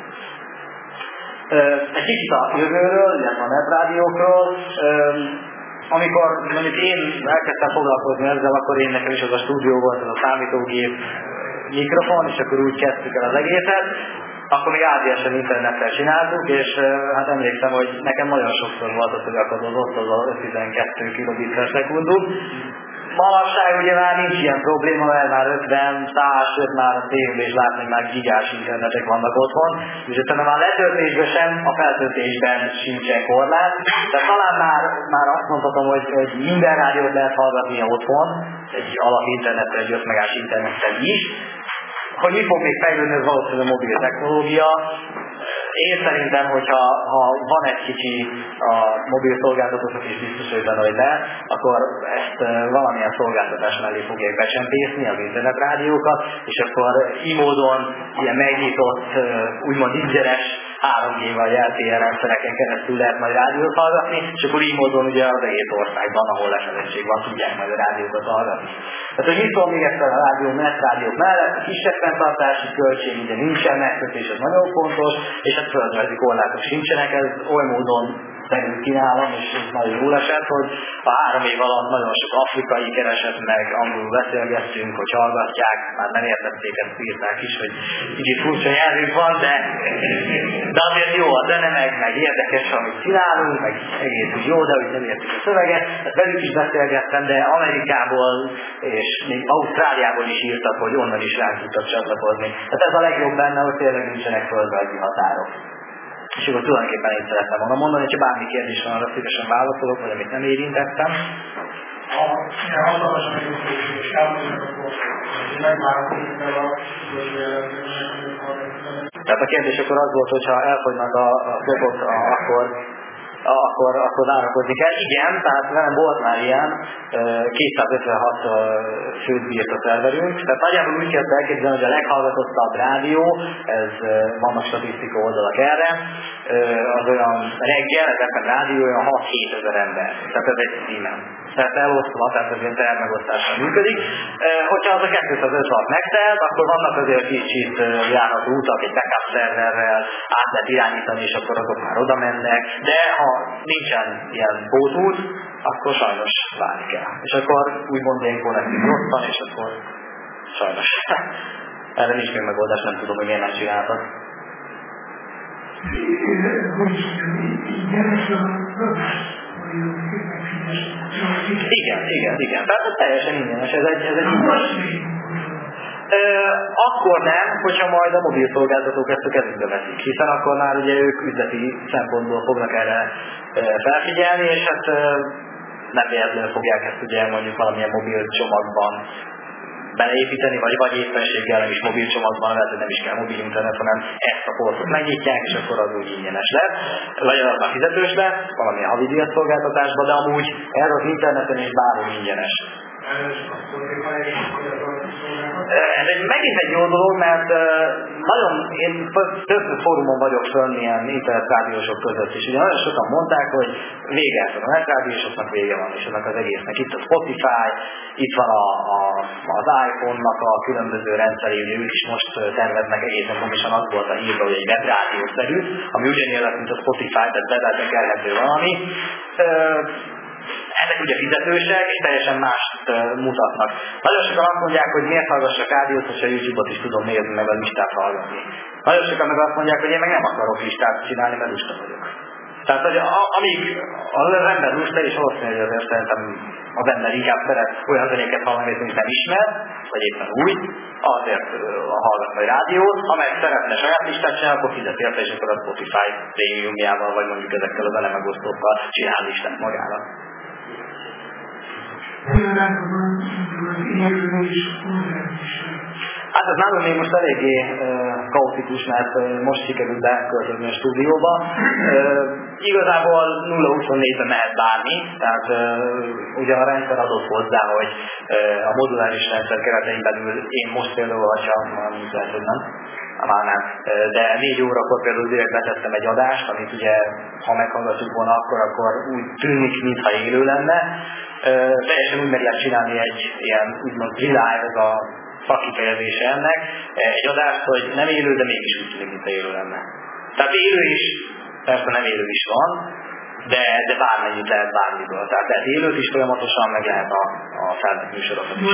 Egy kicsit a jövőről, illetve a netrádiókról. Amikor mondjuk én elkezdtem foglalkozni ezzel, akkor én nekem is az a stúdió volt, az a számítógép mikrofon, és akkor úgy kezdtük el az egészet. Akkor még ADS-en internettel csináltuk, és hát emlékszem, hogy nekem nagyon sokszor volt az, hogy akadozott az a 12 kilobit per szekundum. Manapság ugye már nincs ilyen probléma, mert már 50, 100, sőt már a tévében is látni, hogy már gigás internetek vannak otthon, és utána már letöltésben sem, a feltöltésben sincsen korlát, de talán már azt mondhatom, hogy minden rádiót lehet hallgatni otthon, egy alap internettel, egy 5 megás internettel is. Hogy mi fog még fejlődni, ez valószínűleg a mobil technológia. Én szerintem, hogyha van egy kicsi a mobil szolgáltatóknak is biztos, hogy benne, hogy le, akkor ezt valamilyen szolgáltatás mellé fogják becsempészni, az internetrádiókat, és akkor így módon ilyen megnyitott, úgymond ingyenes 3G-val LTE rendszereken keresztül lehet majd rádiót hallgatni, és akkor így módon ugye az egész országban, ahol lefedettség van, tudják majd a rádiókat hallgatni. Tehát, hogy mit szól még ezt a netrádiók mellett, a kisebb fenntartási költség ugye nincsen, megkötés az nagyon fontos, és hát földrajzi korlátok sincsenek, ez oly módon szerint kínálom, és ez nagyon jól esett, hogy a 3 év alatt nagyon sok afrikai keresett meg, angolul beszélgettünk, hogy hallgatják, már nem értették, ezt írták is, hogy kicsit furcsa nyelvünk van, de azért jó a zene, meg érdekes, amit csinálunk, meg egész jó, de úgy nem értik a szöveget. Velük is beszélgettem, de Amerikából és még Ausztráliából is írtak, hogy onnan is ránk tudtak csatlakozni. Tehát ez a legjobb benne, hogy tényleg nincsenek földrajzi határok. És akkor tulajdonképpen én szerettem volna mondani, hogyha bármi kérdés van, arra szívesen válaszolok, vagy amit nem érintettem. Ilyen hatalmas megütés és elmondjuk, hogy megváltozik el a Tehát a kérdés akkor az volt, hogyha elfogynak a klubok, akkor várakozni kell. Igen, tehát velem volt már ilyen, 256 főt bírt a szerverünk, tehát nagyjából úgy kell elképzelni, hogy a leghallgatottabb rádió, ez vannak statisztika oldalak erre, az olyan reggel, ez FM rádió olyan 6-7 ezer ember, tehát ez egy címen. Tehát elosztva, tehát ez ilyen termegosztással működik. Hogyha az a 256 megtelt, akkor vannak azért kicsit járható utak, egy backup szerverrel át lehet irányítani, és akkor azok már oda mennek, de ha nincsen ilyen pótút, akkor sajnos várni kell. És akkor úgymond ilyen konnektív rosszan, és akkor sajnos. Erre nincs még megoldás, nem tudom, hogy miért nem csináltak. Igen. Tehát ez teljesen ingyenes, ez egy ingyenes. Akkor nem, hogyha majd a mobil szolgáltatók ezt a kezükbe veszik, hiszen akkor már ugye ők üzleti szempontból fognak erre felfigyelni, és hát nem véletlenül fogják ezt ugye mondjuk valamilyen mobil csomagban beleépíteni, vagy éppenséggel nem is mobil csomagban, lehet, hogy nem is kell mobil internet, hanem ezt a portot megnyitják, és akkor az úgy ingyenes lesz, vagy az már fizetős lesz, valamilyen havidíjas szolgáltatásban, de amúgy erre az interneten is bárhol ingyenes. Ez megint egy jó dolog, mert nagyon, én több fórumon vagyok fönn ilyen internetrádiósok között, és ugye nagyon sokan mondták, hogy vége a netrádiósoknak, vége van, és annak az egésznek. Itt a Spotify, itt van az iPhone-nak a különböző rendszerei, ugye ők is most terveznek egészen pontosan, az volt a hírban, hogy egy webrádiószerű, ami ugyanilyen lesz, mint a Spotify, tehát beteltekelhető valami. Ezek ugye fizetősek, és teljesen mást mutatnak. Nagyon sokan azt mondják, hogy miért hallgassak rádiót, hogyha YouTube-ot is tudom nézni, meg a listát hallgatni. Nagyon sokan meg azt mondják, hogy én meg nem akarok listát csinálni, mert lusta vagyok. Tehát, hogy amíg az ember lusta, és valószínűleg hogy azért szerintem az ember inkább szeret olyan zenéket hallani, amit nem ismer, vagy éppen új, azért hallgat vagy rádiót, amelyek szeretne saját listát csinálni, akkor fizet érte, és akkor a Spotify prémiumjával, vagy mondjuk ezekkel az elemegosztókkal csinál listát magának. Hát ez nálam még most eléggé kaotikus, mert most sikerült beköltözni a stúdióba. Igazából 0-24-ben mehet bármi, tehát ugye a rendszer adott hozzá, hogy a moduláris rendszer keretein belül én most például, lehet, hogy nem, már nem, de 4 órakor például direkt betettem egy adást, amit ugye, ha meghallgatjuk volna akkor úgy tűnik, mintha élő lenne. Teljesen úgy meg lehet csinálni egy ilyen úgymond live, ez a szakifejezése ennek, egy adást, hogy nem élő, de mégis úgy tűnik, mintha élő lenne. Tehát élő is, persze nem élő is van, de bármennyit lehet bármiből. Tehát lehet élőt is folyamatosan, meg lehet a felvett műsorokat is.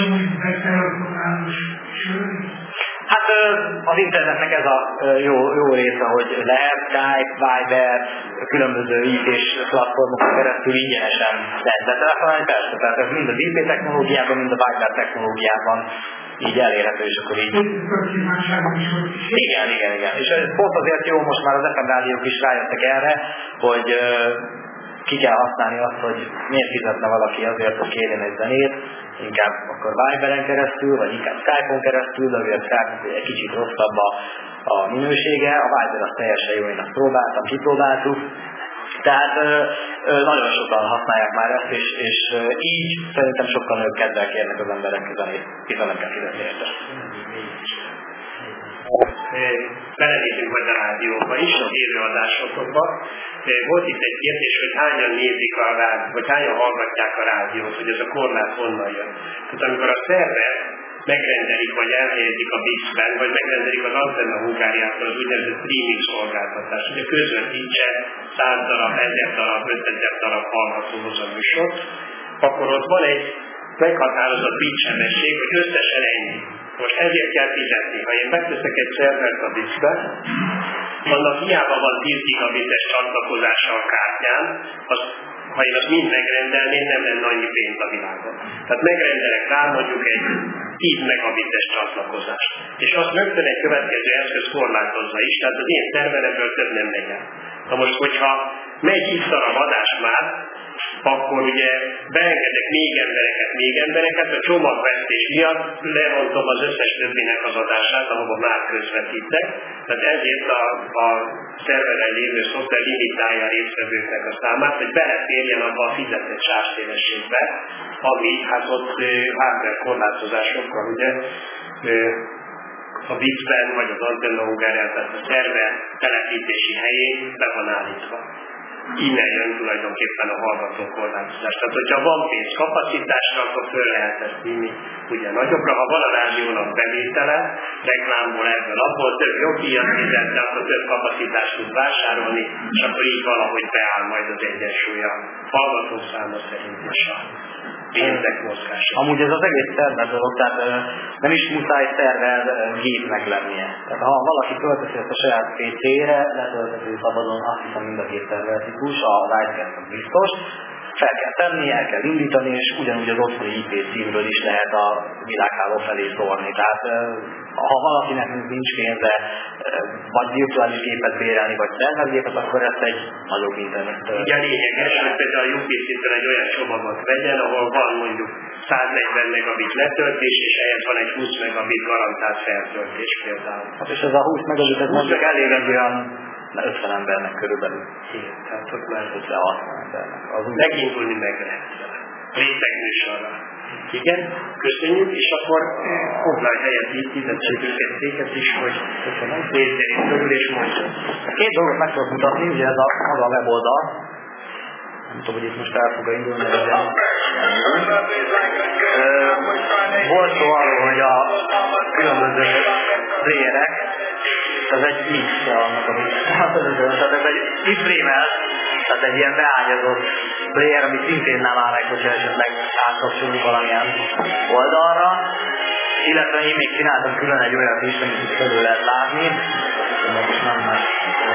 Hát az internetnek ez a jó része, hogy lehet Skype, Viber, különböző IP-s platformokon keresztül ingyenesen lehet betelefonálni, persze, tehát ez mind az IP technológiában, mind a Viber technológiában így elérhető, és akkor így... Igen. És ez pont azért jó, most már az FM rádiók is rájöttek erre, hogy ki kell használni azt, hogy miért fizetne valaki azért, hogy kérjen egy zenét, inkább akkor Viberen keresztül, vagy inkább Skype-on keresztül, de ugye a Skype egy kicsit rosszabb a minősége, a Viber az teljesen jó, én azt kipróbáltuk. Tehát nagyon sokan használják már ezt, és így szerintem sokkal nagyobb kedvel kérnek az emberek zenét, hiszen nem kell fizetni érte. Belenézünk majd a rádióba is, az élőadásokba. Volt itt egy kérdés, hogy hányan nézik a rádiót, vagy hányan hallgatják a rádiót, hogy ez a korlát honnan jön. Tehát amikor a szerver megrendelik, vagy elhelyezik a BIS-ben, vagy megrendelik az Antenna Hungáriától az úgynevezett streaming szolgáltatás, hogy a közvetítse 100 darab, 1000 darab, 5000 darab hallgatóhoz a műsor, akkor ott van egy meghatározott bitsebesség, hogy összesen ennyi. Most ezért kell fizetni. Ha én megteszek egy szervert a BIS-be, annak hiába van 10 gigabites csatlakozása a kártyán, ha én azt mind megrendelném, nem lenne annyi pénz a világon. Tehát megrendelek rá mondjuk egy 10 megabites csatlakozást. És azt rögtön egy következő eszköz korlátozza is, tehát az én szerveremből több nem megy el. Na most, hogyha megy x darab adás már, akkor ugye beengedek még embereket, a csomagvesztés miatt lerontom az összes többinek az adását, ahova már közvetítek. Tehát ezért a szerveren lévő szoftver limitálja a résztvevőknek a számát, hogy beleférjen abba a fizetett sávszélességbe, ami hát ott hardware korlátozásokkal ugye a BIS-ben vagy az Antenna Hungárián, tehát a szerver telepítési helyén be van állítva. Innen jön tulajdonképpen a hallgató korlátozás. Tehát, hogyha van pénz kapacitásra, akkor föl lehet ezt vinni ugye nagyobbra. Ha van a rádiónak bevétele, reklámból ebből, abból több jogdíjat fizet, de akkor több kapacitást tud vásárolni, és akkor így valahogy beáll majd az egyensúly a hallgató száma szerint is a pénzek mozgása. Amúgy ez az egész szerver dolog, tehát nem is muszáj szerver gépnek lennie. Tehát ha valaki költöző ezt a saját PC-re, letölthető szabadon, azt hiszem mind a két szerver típus, a Lightcast biztos, fel kell tenni, el kell indítani, és ugyanúgy az otthoni IP címről is lehet a világháló felé szórni. Tehát ha valakinek nincs pénze, vagy virtuális gépet bérelni, vagy szervergépet, akkor ezt egy nagyobb internet. Ugye lényeges, hogy például a UPC-től egy olyan csomagot vegyen, ahol van mondjuk 140 megabit letöltés, és ehhez van egy 20 megabit garantált feltöltés például. Hát és ez a 20 megabit, ez mondjuk elég egy olyan 50 embernek körülbelül. Igen, tehát ott lehet 50-60 embernek. megindulni meg lehet. Rétegműsorra. Igen, köszönjük, és akkor foglalj helyet itt, fizetjük őket széket is, hogy nézzék körül és mondja. Két dolgot meg tudok mutatni, ugye ez a weboldal. Nem tudom, hogy itt most el fog indulni, de volt szó arról, hogy a különböző playerek, ez egy mix annak, amit tehát ez egy ifrémel, tehát egy ilyen beágyazott player, ami szintén nem áll meg, hogyha esetleg átkapcsolunk valamilyen oldalra, illetve én még csináltam külön egy olyat is, amit itt körül lehet látni, látom, és nem más.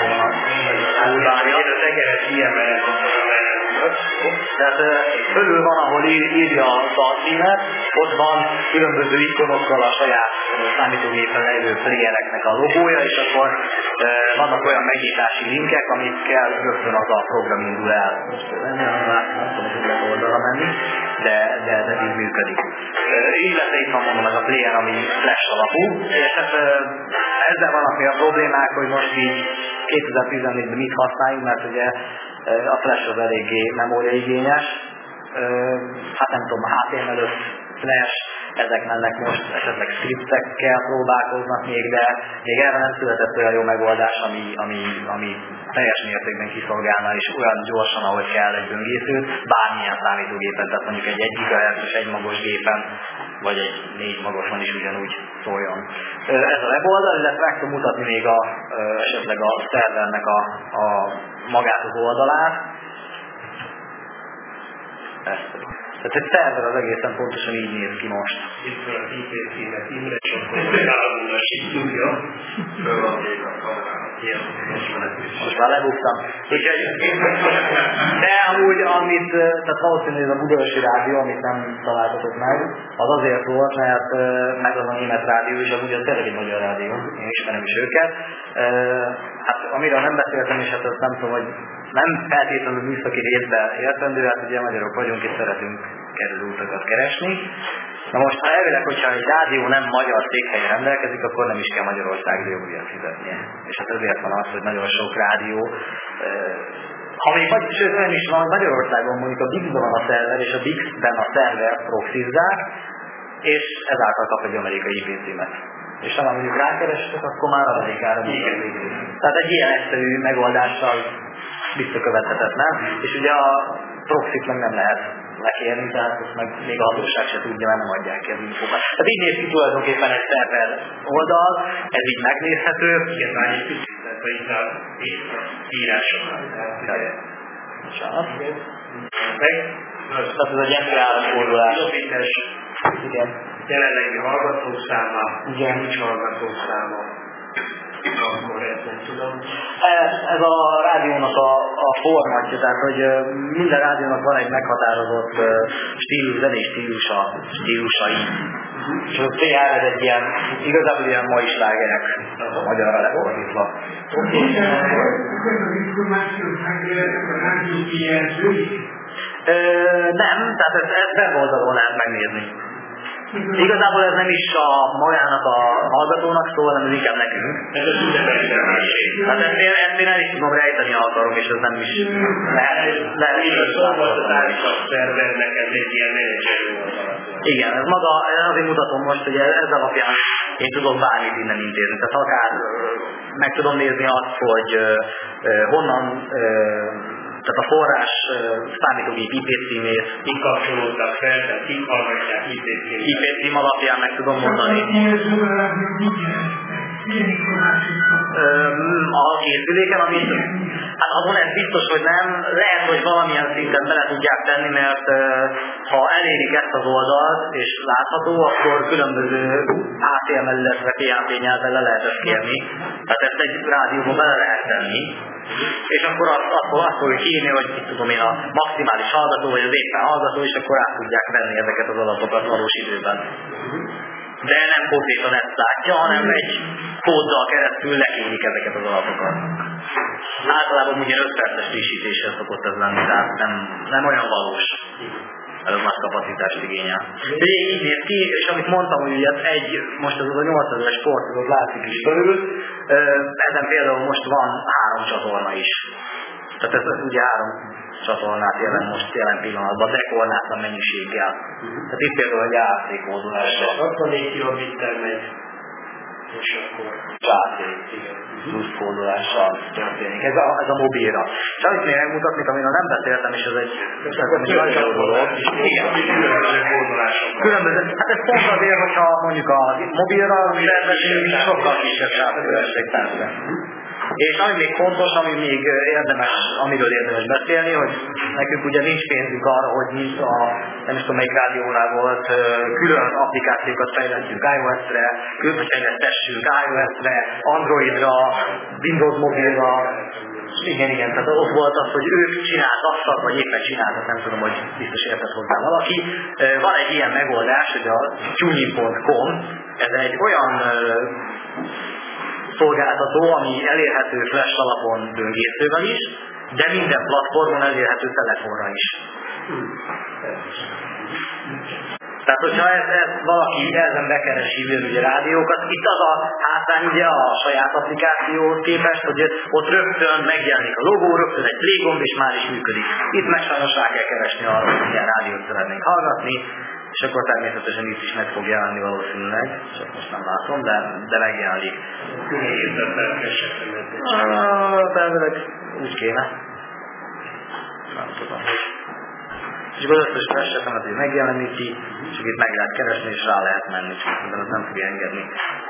Én az egeret kiemelem tehát fölül van, ahol írja a címet, ott van különböző ikonokkal a saját számítógépen levő playereknek a logója, és akkor vannak olyan megnyitási linkek, amikkel rögtön az a program indul el. Nem tudom, hogy lehet oldalra menni, de így működik. Illetve itt van mondom ez a player, ami flash alapú, és hát ezzel vannak a problémák, hogy most így 2014-ben mit használjunk, mert ugye a flash az eléggé memóriaigényes, hát nem tudom, HTML5 flash, ezek mennek most esetleg scriptekkel próbálkoznak de még erre nem született olyan jó megoldás, ami teljes mértékben kiszolgálna, és olyan gyorsan, ahogy kell egy böngészőt, bármilyen számítógépen, tehát mondjuk egy 1 GHz-es 1 magos gépen, vagy egy 4 magoson is ugyanúgy szóljon. Ez a weboldal, illetve meg tudom mutatni még esetleg a szervernek a magát az oldalát. Tehát egy szerver az egészen pontosan így néz ki most. Itt van az IP címet, Imre Csoport, állandósi tudja. Most már lebuktam. De amúgy, tehát valószínűleg a Budaörsi Rádió, amit nem találtatok meg, az azért volt, mert meg az a német rádió is, amúgy az tényleg egy magyar rádió, én ismerem is őket. Hát amiről nem beszéltem, és hát azt nem tudom, hogy nem feltétlenül műszaki részben értendő, hát ugye magyarok vagyunk és szeretünk kerülő utakat keresni. Na most, ha elvileg, hogyha egy rádió nem magyar székhelyen rendelkezik, akkor nem is kell Magyarország díjat fizetnie. És hát ezért van az, hogy nagyon sok rádió, ha még sőt nem is van, Magyarországon mondjuk a Bix-ben van a szerver, és a Bix-ben a szerver proxizzák, és ezáltal kap egy amerikai IP címet. És ha mondjuk rákerestek, akkor már Amerikára működik. Tehát egy ilyen egyszerű megoldással visszakövethetetlen, és ugye a proxit meg nem lehet lekérni, tehát ezt meg még a hatóság se tudja, mert nem adják ki az infókat. Tehát így néz ki tulajdonképpen egy szerver oldal, ez így megnézhető. Igen, már egy picit, itt a írásokat. Tehát ez egy MP3 fordulás. Igen. Jelenlegi hallgatószáma, nincs hallgatószáma. Akkor ezt nem tudom. Ez a rádiónak a formatja, tehát hogy minden rádiónak van egy meghatározott zenés stílusai. És a PR ez egy ilyen, igazából ilyen mai slágerek a magyarra lefordítva. Nem, tehát ezt weboldalon lehet megnézni. Igazából ez nem is magának a hallgatónak szól, hanem ez inkább nekünk. Ez az üzemeltetés. Hát ezt én el is tudom rejteni, ha akarom, és ez nem is lehet. Így a szolgáltatás szervernek ez egy ilyen menedzserű oldalak. Igen, ez maga, azért mutatom most, hogy ez alapján én tudom bármit innen intézni. Tehát akár meg tudom nézni azt, hogy honnan tehát a forrás számítógép IP címét. Kik kapcsolódtak fel, tehát kik hallgatják IP címet. IP cím alapján meg tudom mondani. A készüléken, amit hát azon ez biztos, hogy nem, lehet, hogy valamilyen szinten bele tudják tenni, mert ha elérik ezt az oldalt, és látható, akkor különböző HTML, illetve PHP nyelven le lehet ezt kérni. Tehát ezt egy rádióba bele lehet tenni. És akkor azt fogjuk írni, hogy tudom én a maximális hallgató, vagy az éppen hallgató, és akkor át tudják venni ezeket az adatokat valós időben. De nem konkrétan ezt látja, hanem egy kóddal keresztül lekérik ezeket az adatokat. Általában ugye 5 perces frissítéssel szokott ez lenni, tehát nem olyan valós. Ez az nagy kapacitást igényel. Így néz ki, és amit mondtam, hogy ugye most ez a 8000-es portozat látszik is körül, ezen például most van 3 csatorna is. Tehát ez ugye 3 csatornát jelent most jelen pillanatban, dekornátlan mennyiséggel. Tehát itt például egy AC kódolással. 64 kilobittel megy, és akkor AC plusz kódolással történik. Ez a mobilra. És amit még megmutatni, amiről nem beszéltem, és ez egy nagyon dolog. Különböző. Hát ez pont azért, hogyha mondjuk a mobilra szervezünk, sokkal kisebb sávszélesség persze. És ami még fontos, amiről érdemes beszélni, hogy nekünk ugye nincs pénzünk arra, hogy mint nem is tudom melyik rádiónál volt, külön applikációkat fejlesztünk iOS-re, különfejlesztessünk iOS-re, Androidra, Windows mobilra. Igen, tehát ott volt az, hogy ők csináltattak, vagy éppen csináltak, nem tudom, hogy biztos értett hozzá valaki. Van egy ilyen megoldás, hogy a tuning.com, ez egy olyan szolgáltató, ami elérhető flash alapon böngészővel is, de minden platformon elérhető telefonra is. Tehát, hogyha valaki ezen bekeresi ugye rádiókat, itt az a hátrány ugye a saját applikációhoz képest, hogy ott rögtön megjelenik a logó, rögtön egy play gomb és már is működik. Itt meg sajnos rá kell keresni arra, hogy milyen rádiót szeretnénk hallgatni, és akkor természetesen itt is meg fog jelenni valószínűleg, csak most nem látom, de megjelenik. Elvileg úgy kéne. Nem tudom. És az összes esetemet így megjeleníti, csak itt meg lehet keresni, és rá lehet menni, csak az nem fogja engedni.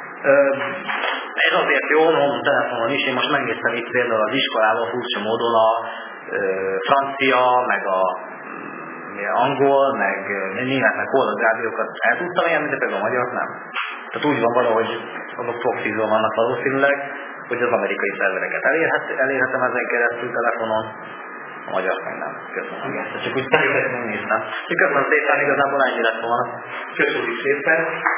Ez azért jó, mondom telefonon is, én most megnéztem itt például az iskolában furcsa módon a francia, meg a angol, meg német, meg holland rádiókat el tudtam élni, de például a magyar nem. Tehát úgy van valahogy, azok proxizon vannak valószínűleg, hogy az amerikai szervereket elérhetem ezen keresztül telefonon, a magyar meg nem. Köszönöm. Csak úgy nem néztem. Köszönöm szépen, igazából ennyi lett volna. Köszönjük szépen.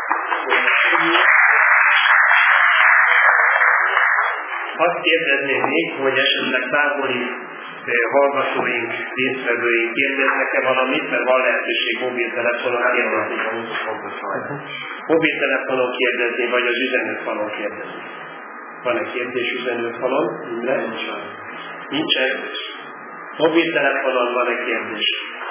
Azt kérdezném még, hogy esetleg távoli hallgatóink, résztvevőink kérdeznek-e valamit, mert van lehetőség mobiltelefonon kérdezni. Mobiltelefonon kérdezni, vagy az üzenőfalon kérdezni. Van-e kérdés üzenőfalon? Nincsen. Mobiltelefonon van-e kérdés?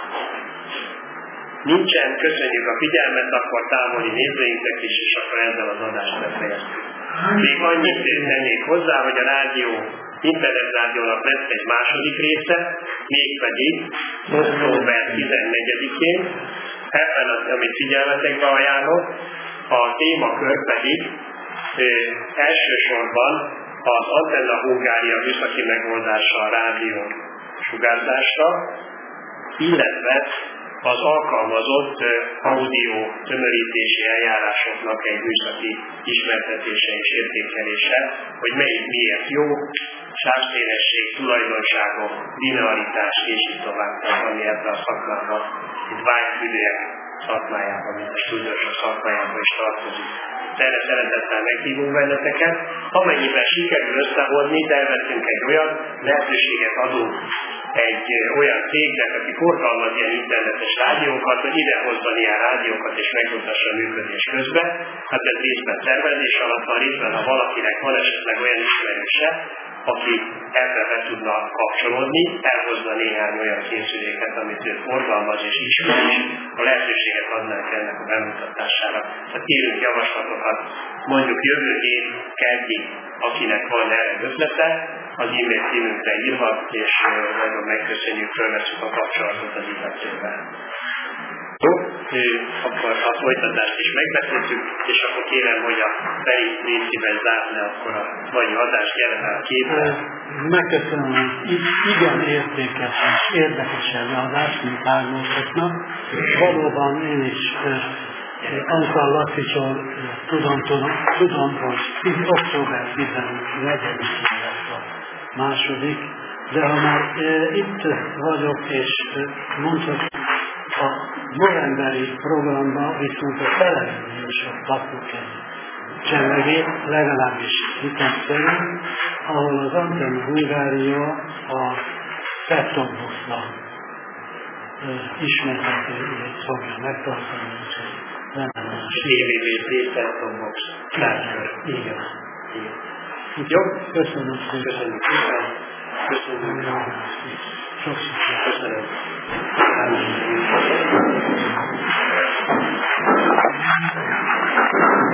Nincsen, köszönjük a figyelmet, akkor távoli nézőinknek is, és akkor ezzel az adást befejeztük. Még annyit tennék hozzá, hogy a rádió, internetrádiónak lesz egy második része, mégpedig október 14-én. Ebben az, amit figyelmetekbe ajánlok, a témakör pedig elsősorban az Antenna Hungária műszaki megoldása a rádió sugárzásra, illetve az alkalmazott audio tömörítési eljárásoknak egy műszaki ismertetése és értékelése, hogy melyik miért jó, sávszélesség, tulajdonságok, linearitás és így tovább, ami ebben a szakmában, itt vágyfűnőek szakmájában, mint a stúdiósok szakmájában is tartozik. Erre szeretettel meghívunk benneteket. Amennyiben sikerül összehozni, terveztünk egy olyan lehetőséget adunk egy olyan cégnek, aki forgalmaz ilyen internetes rádiókat, hogy idehozzon ilyen rádiókat és megmutassa a működés közben. Hát ez részben tervezés alatt van, részben ha valakinek van esetleg olyan ismerőse, aki ebbe be tudna kapcsolódni, elhozna néhány olyan készüléket, amit ő forgalmaz és ismer, és a lehetőséget adnánk ennek a bemutatására. Tehát kérünk javaslatokat, mondjuk jövő hét keddi, akinek van erre ötlete, az e-mail címünkre írva, és nagyon megköszönjük, fölveszünk a kapcsolatot az illetővel. Jó, akkor a folytatást is megbeszéltük, és akkor kérem, hogy a Feri részében zárni akkor a mai adást jelen a képre. Megköszönöm, igen értékes és érdekes előadás, mint hármasoknak. Valóban én is Antal Lacicsól tudom, hogy október 14-én lesz a második, de ha már itt vagyok és mondhatom, a novemberi programban viszont a televíziósok kapnak egy csevegét, legalábbis hitem szerint, ahol az Antenna Hungária a set-top boxban ismerhetőt fogja megtartani, úgyhogy remélem a TVBT set-top box. Igen. Jó? Köszönöm szépen. Köszönjük szépen. Köszönjük. Sok sikert. Köszönöm.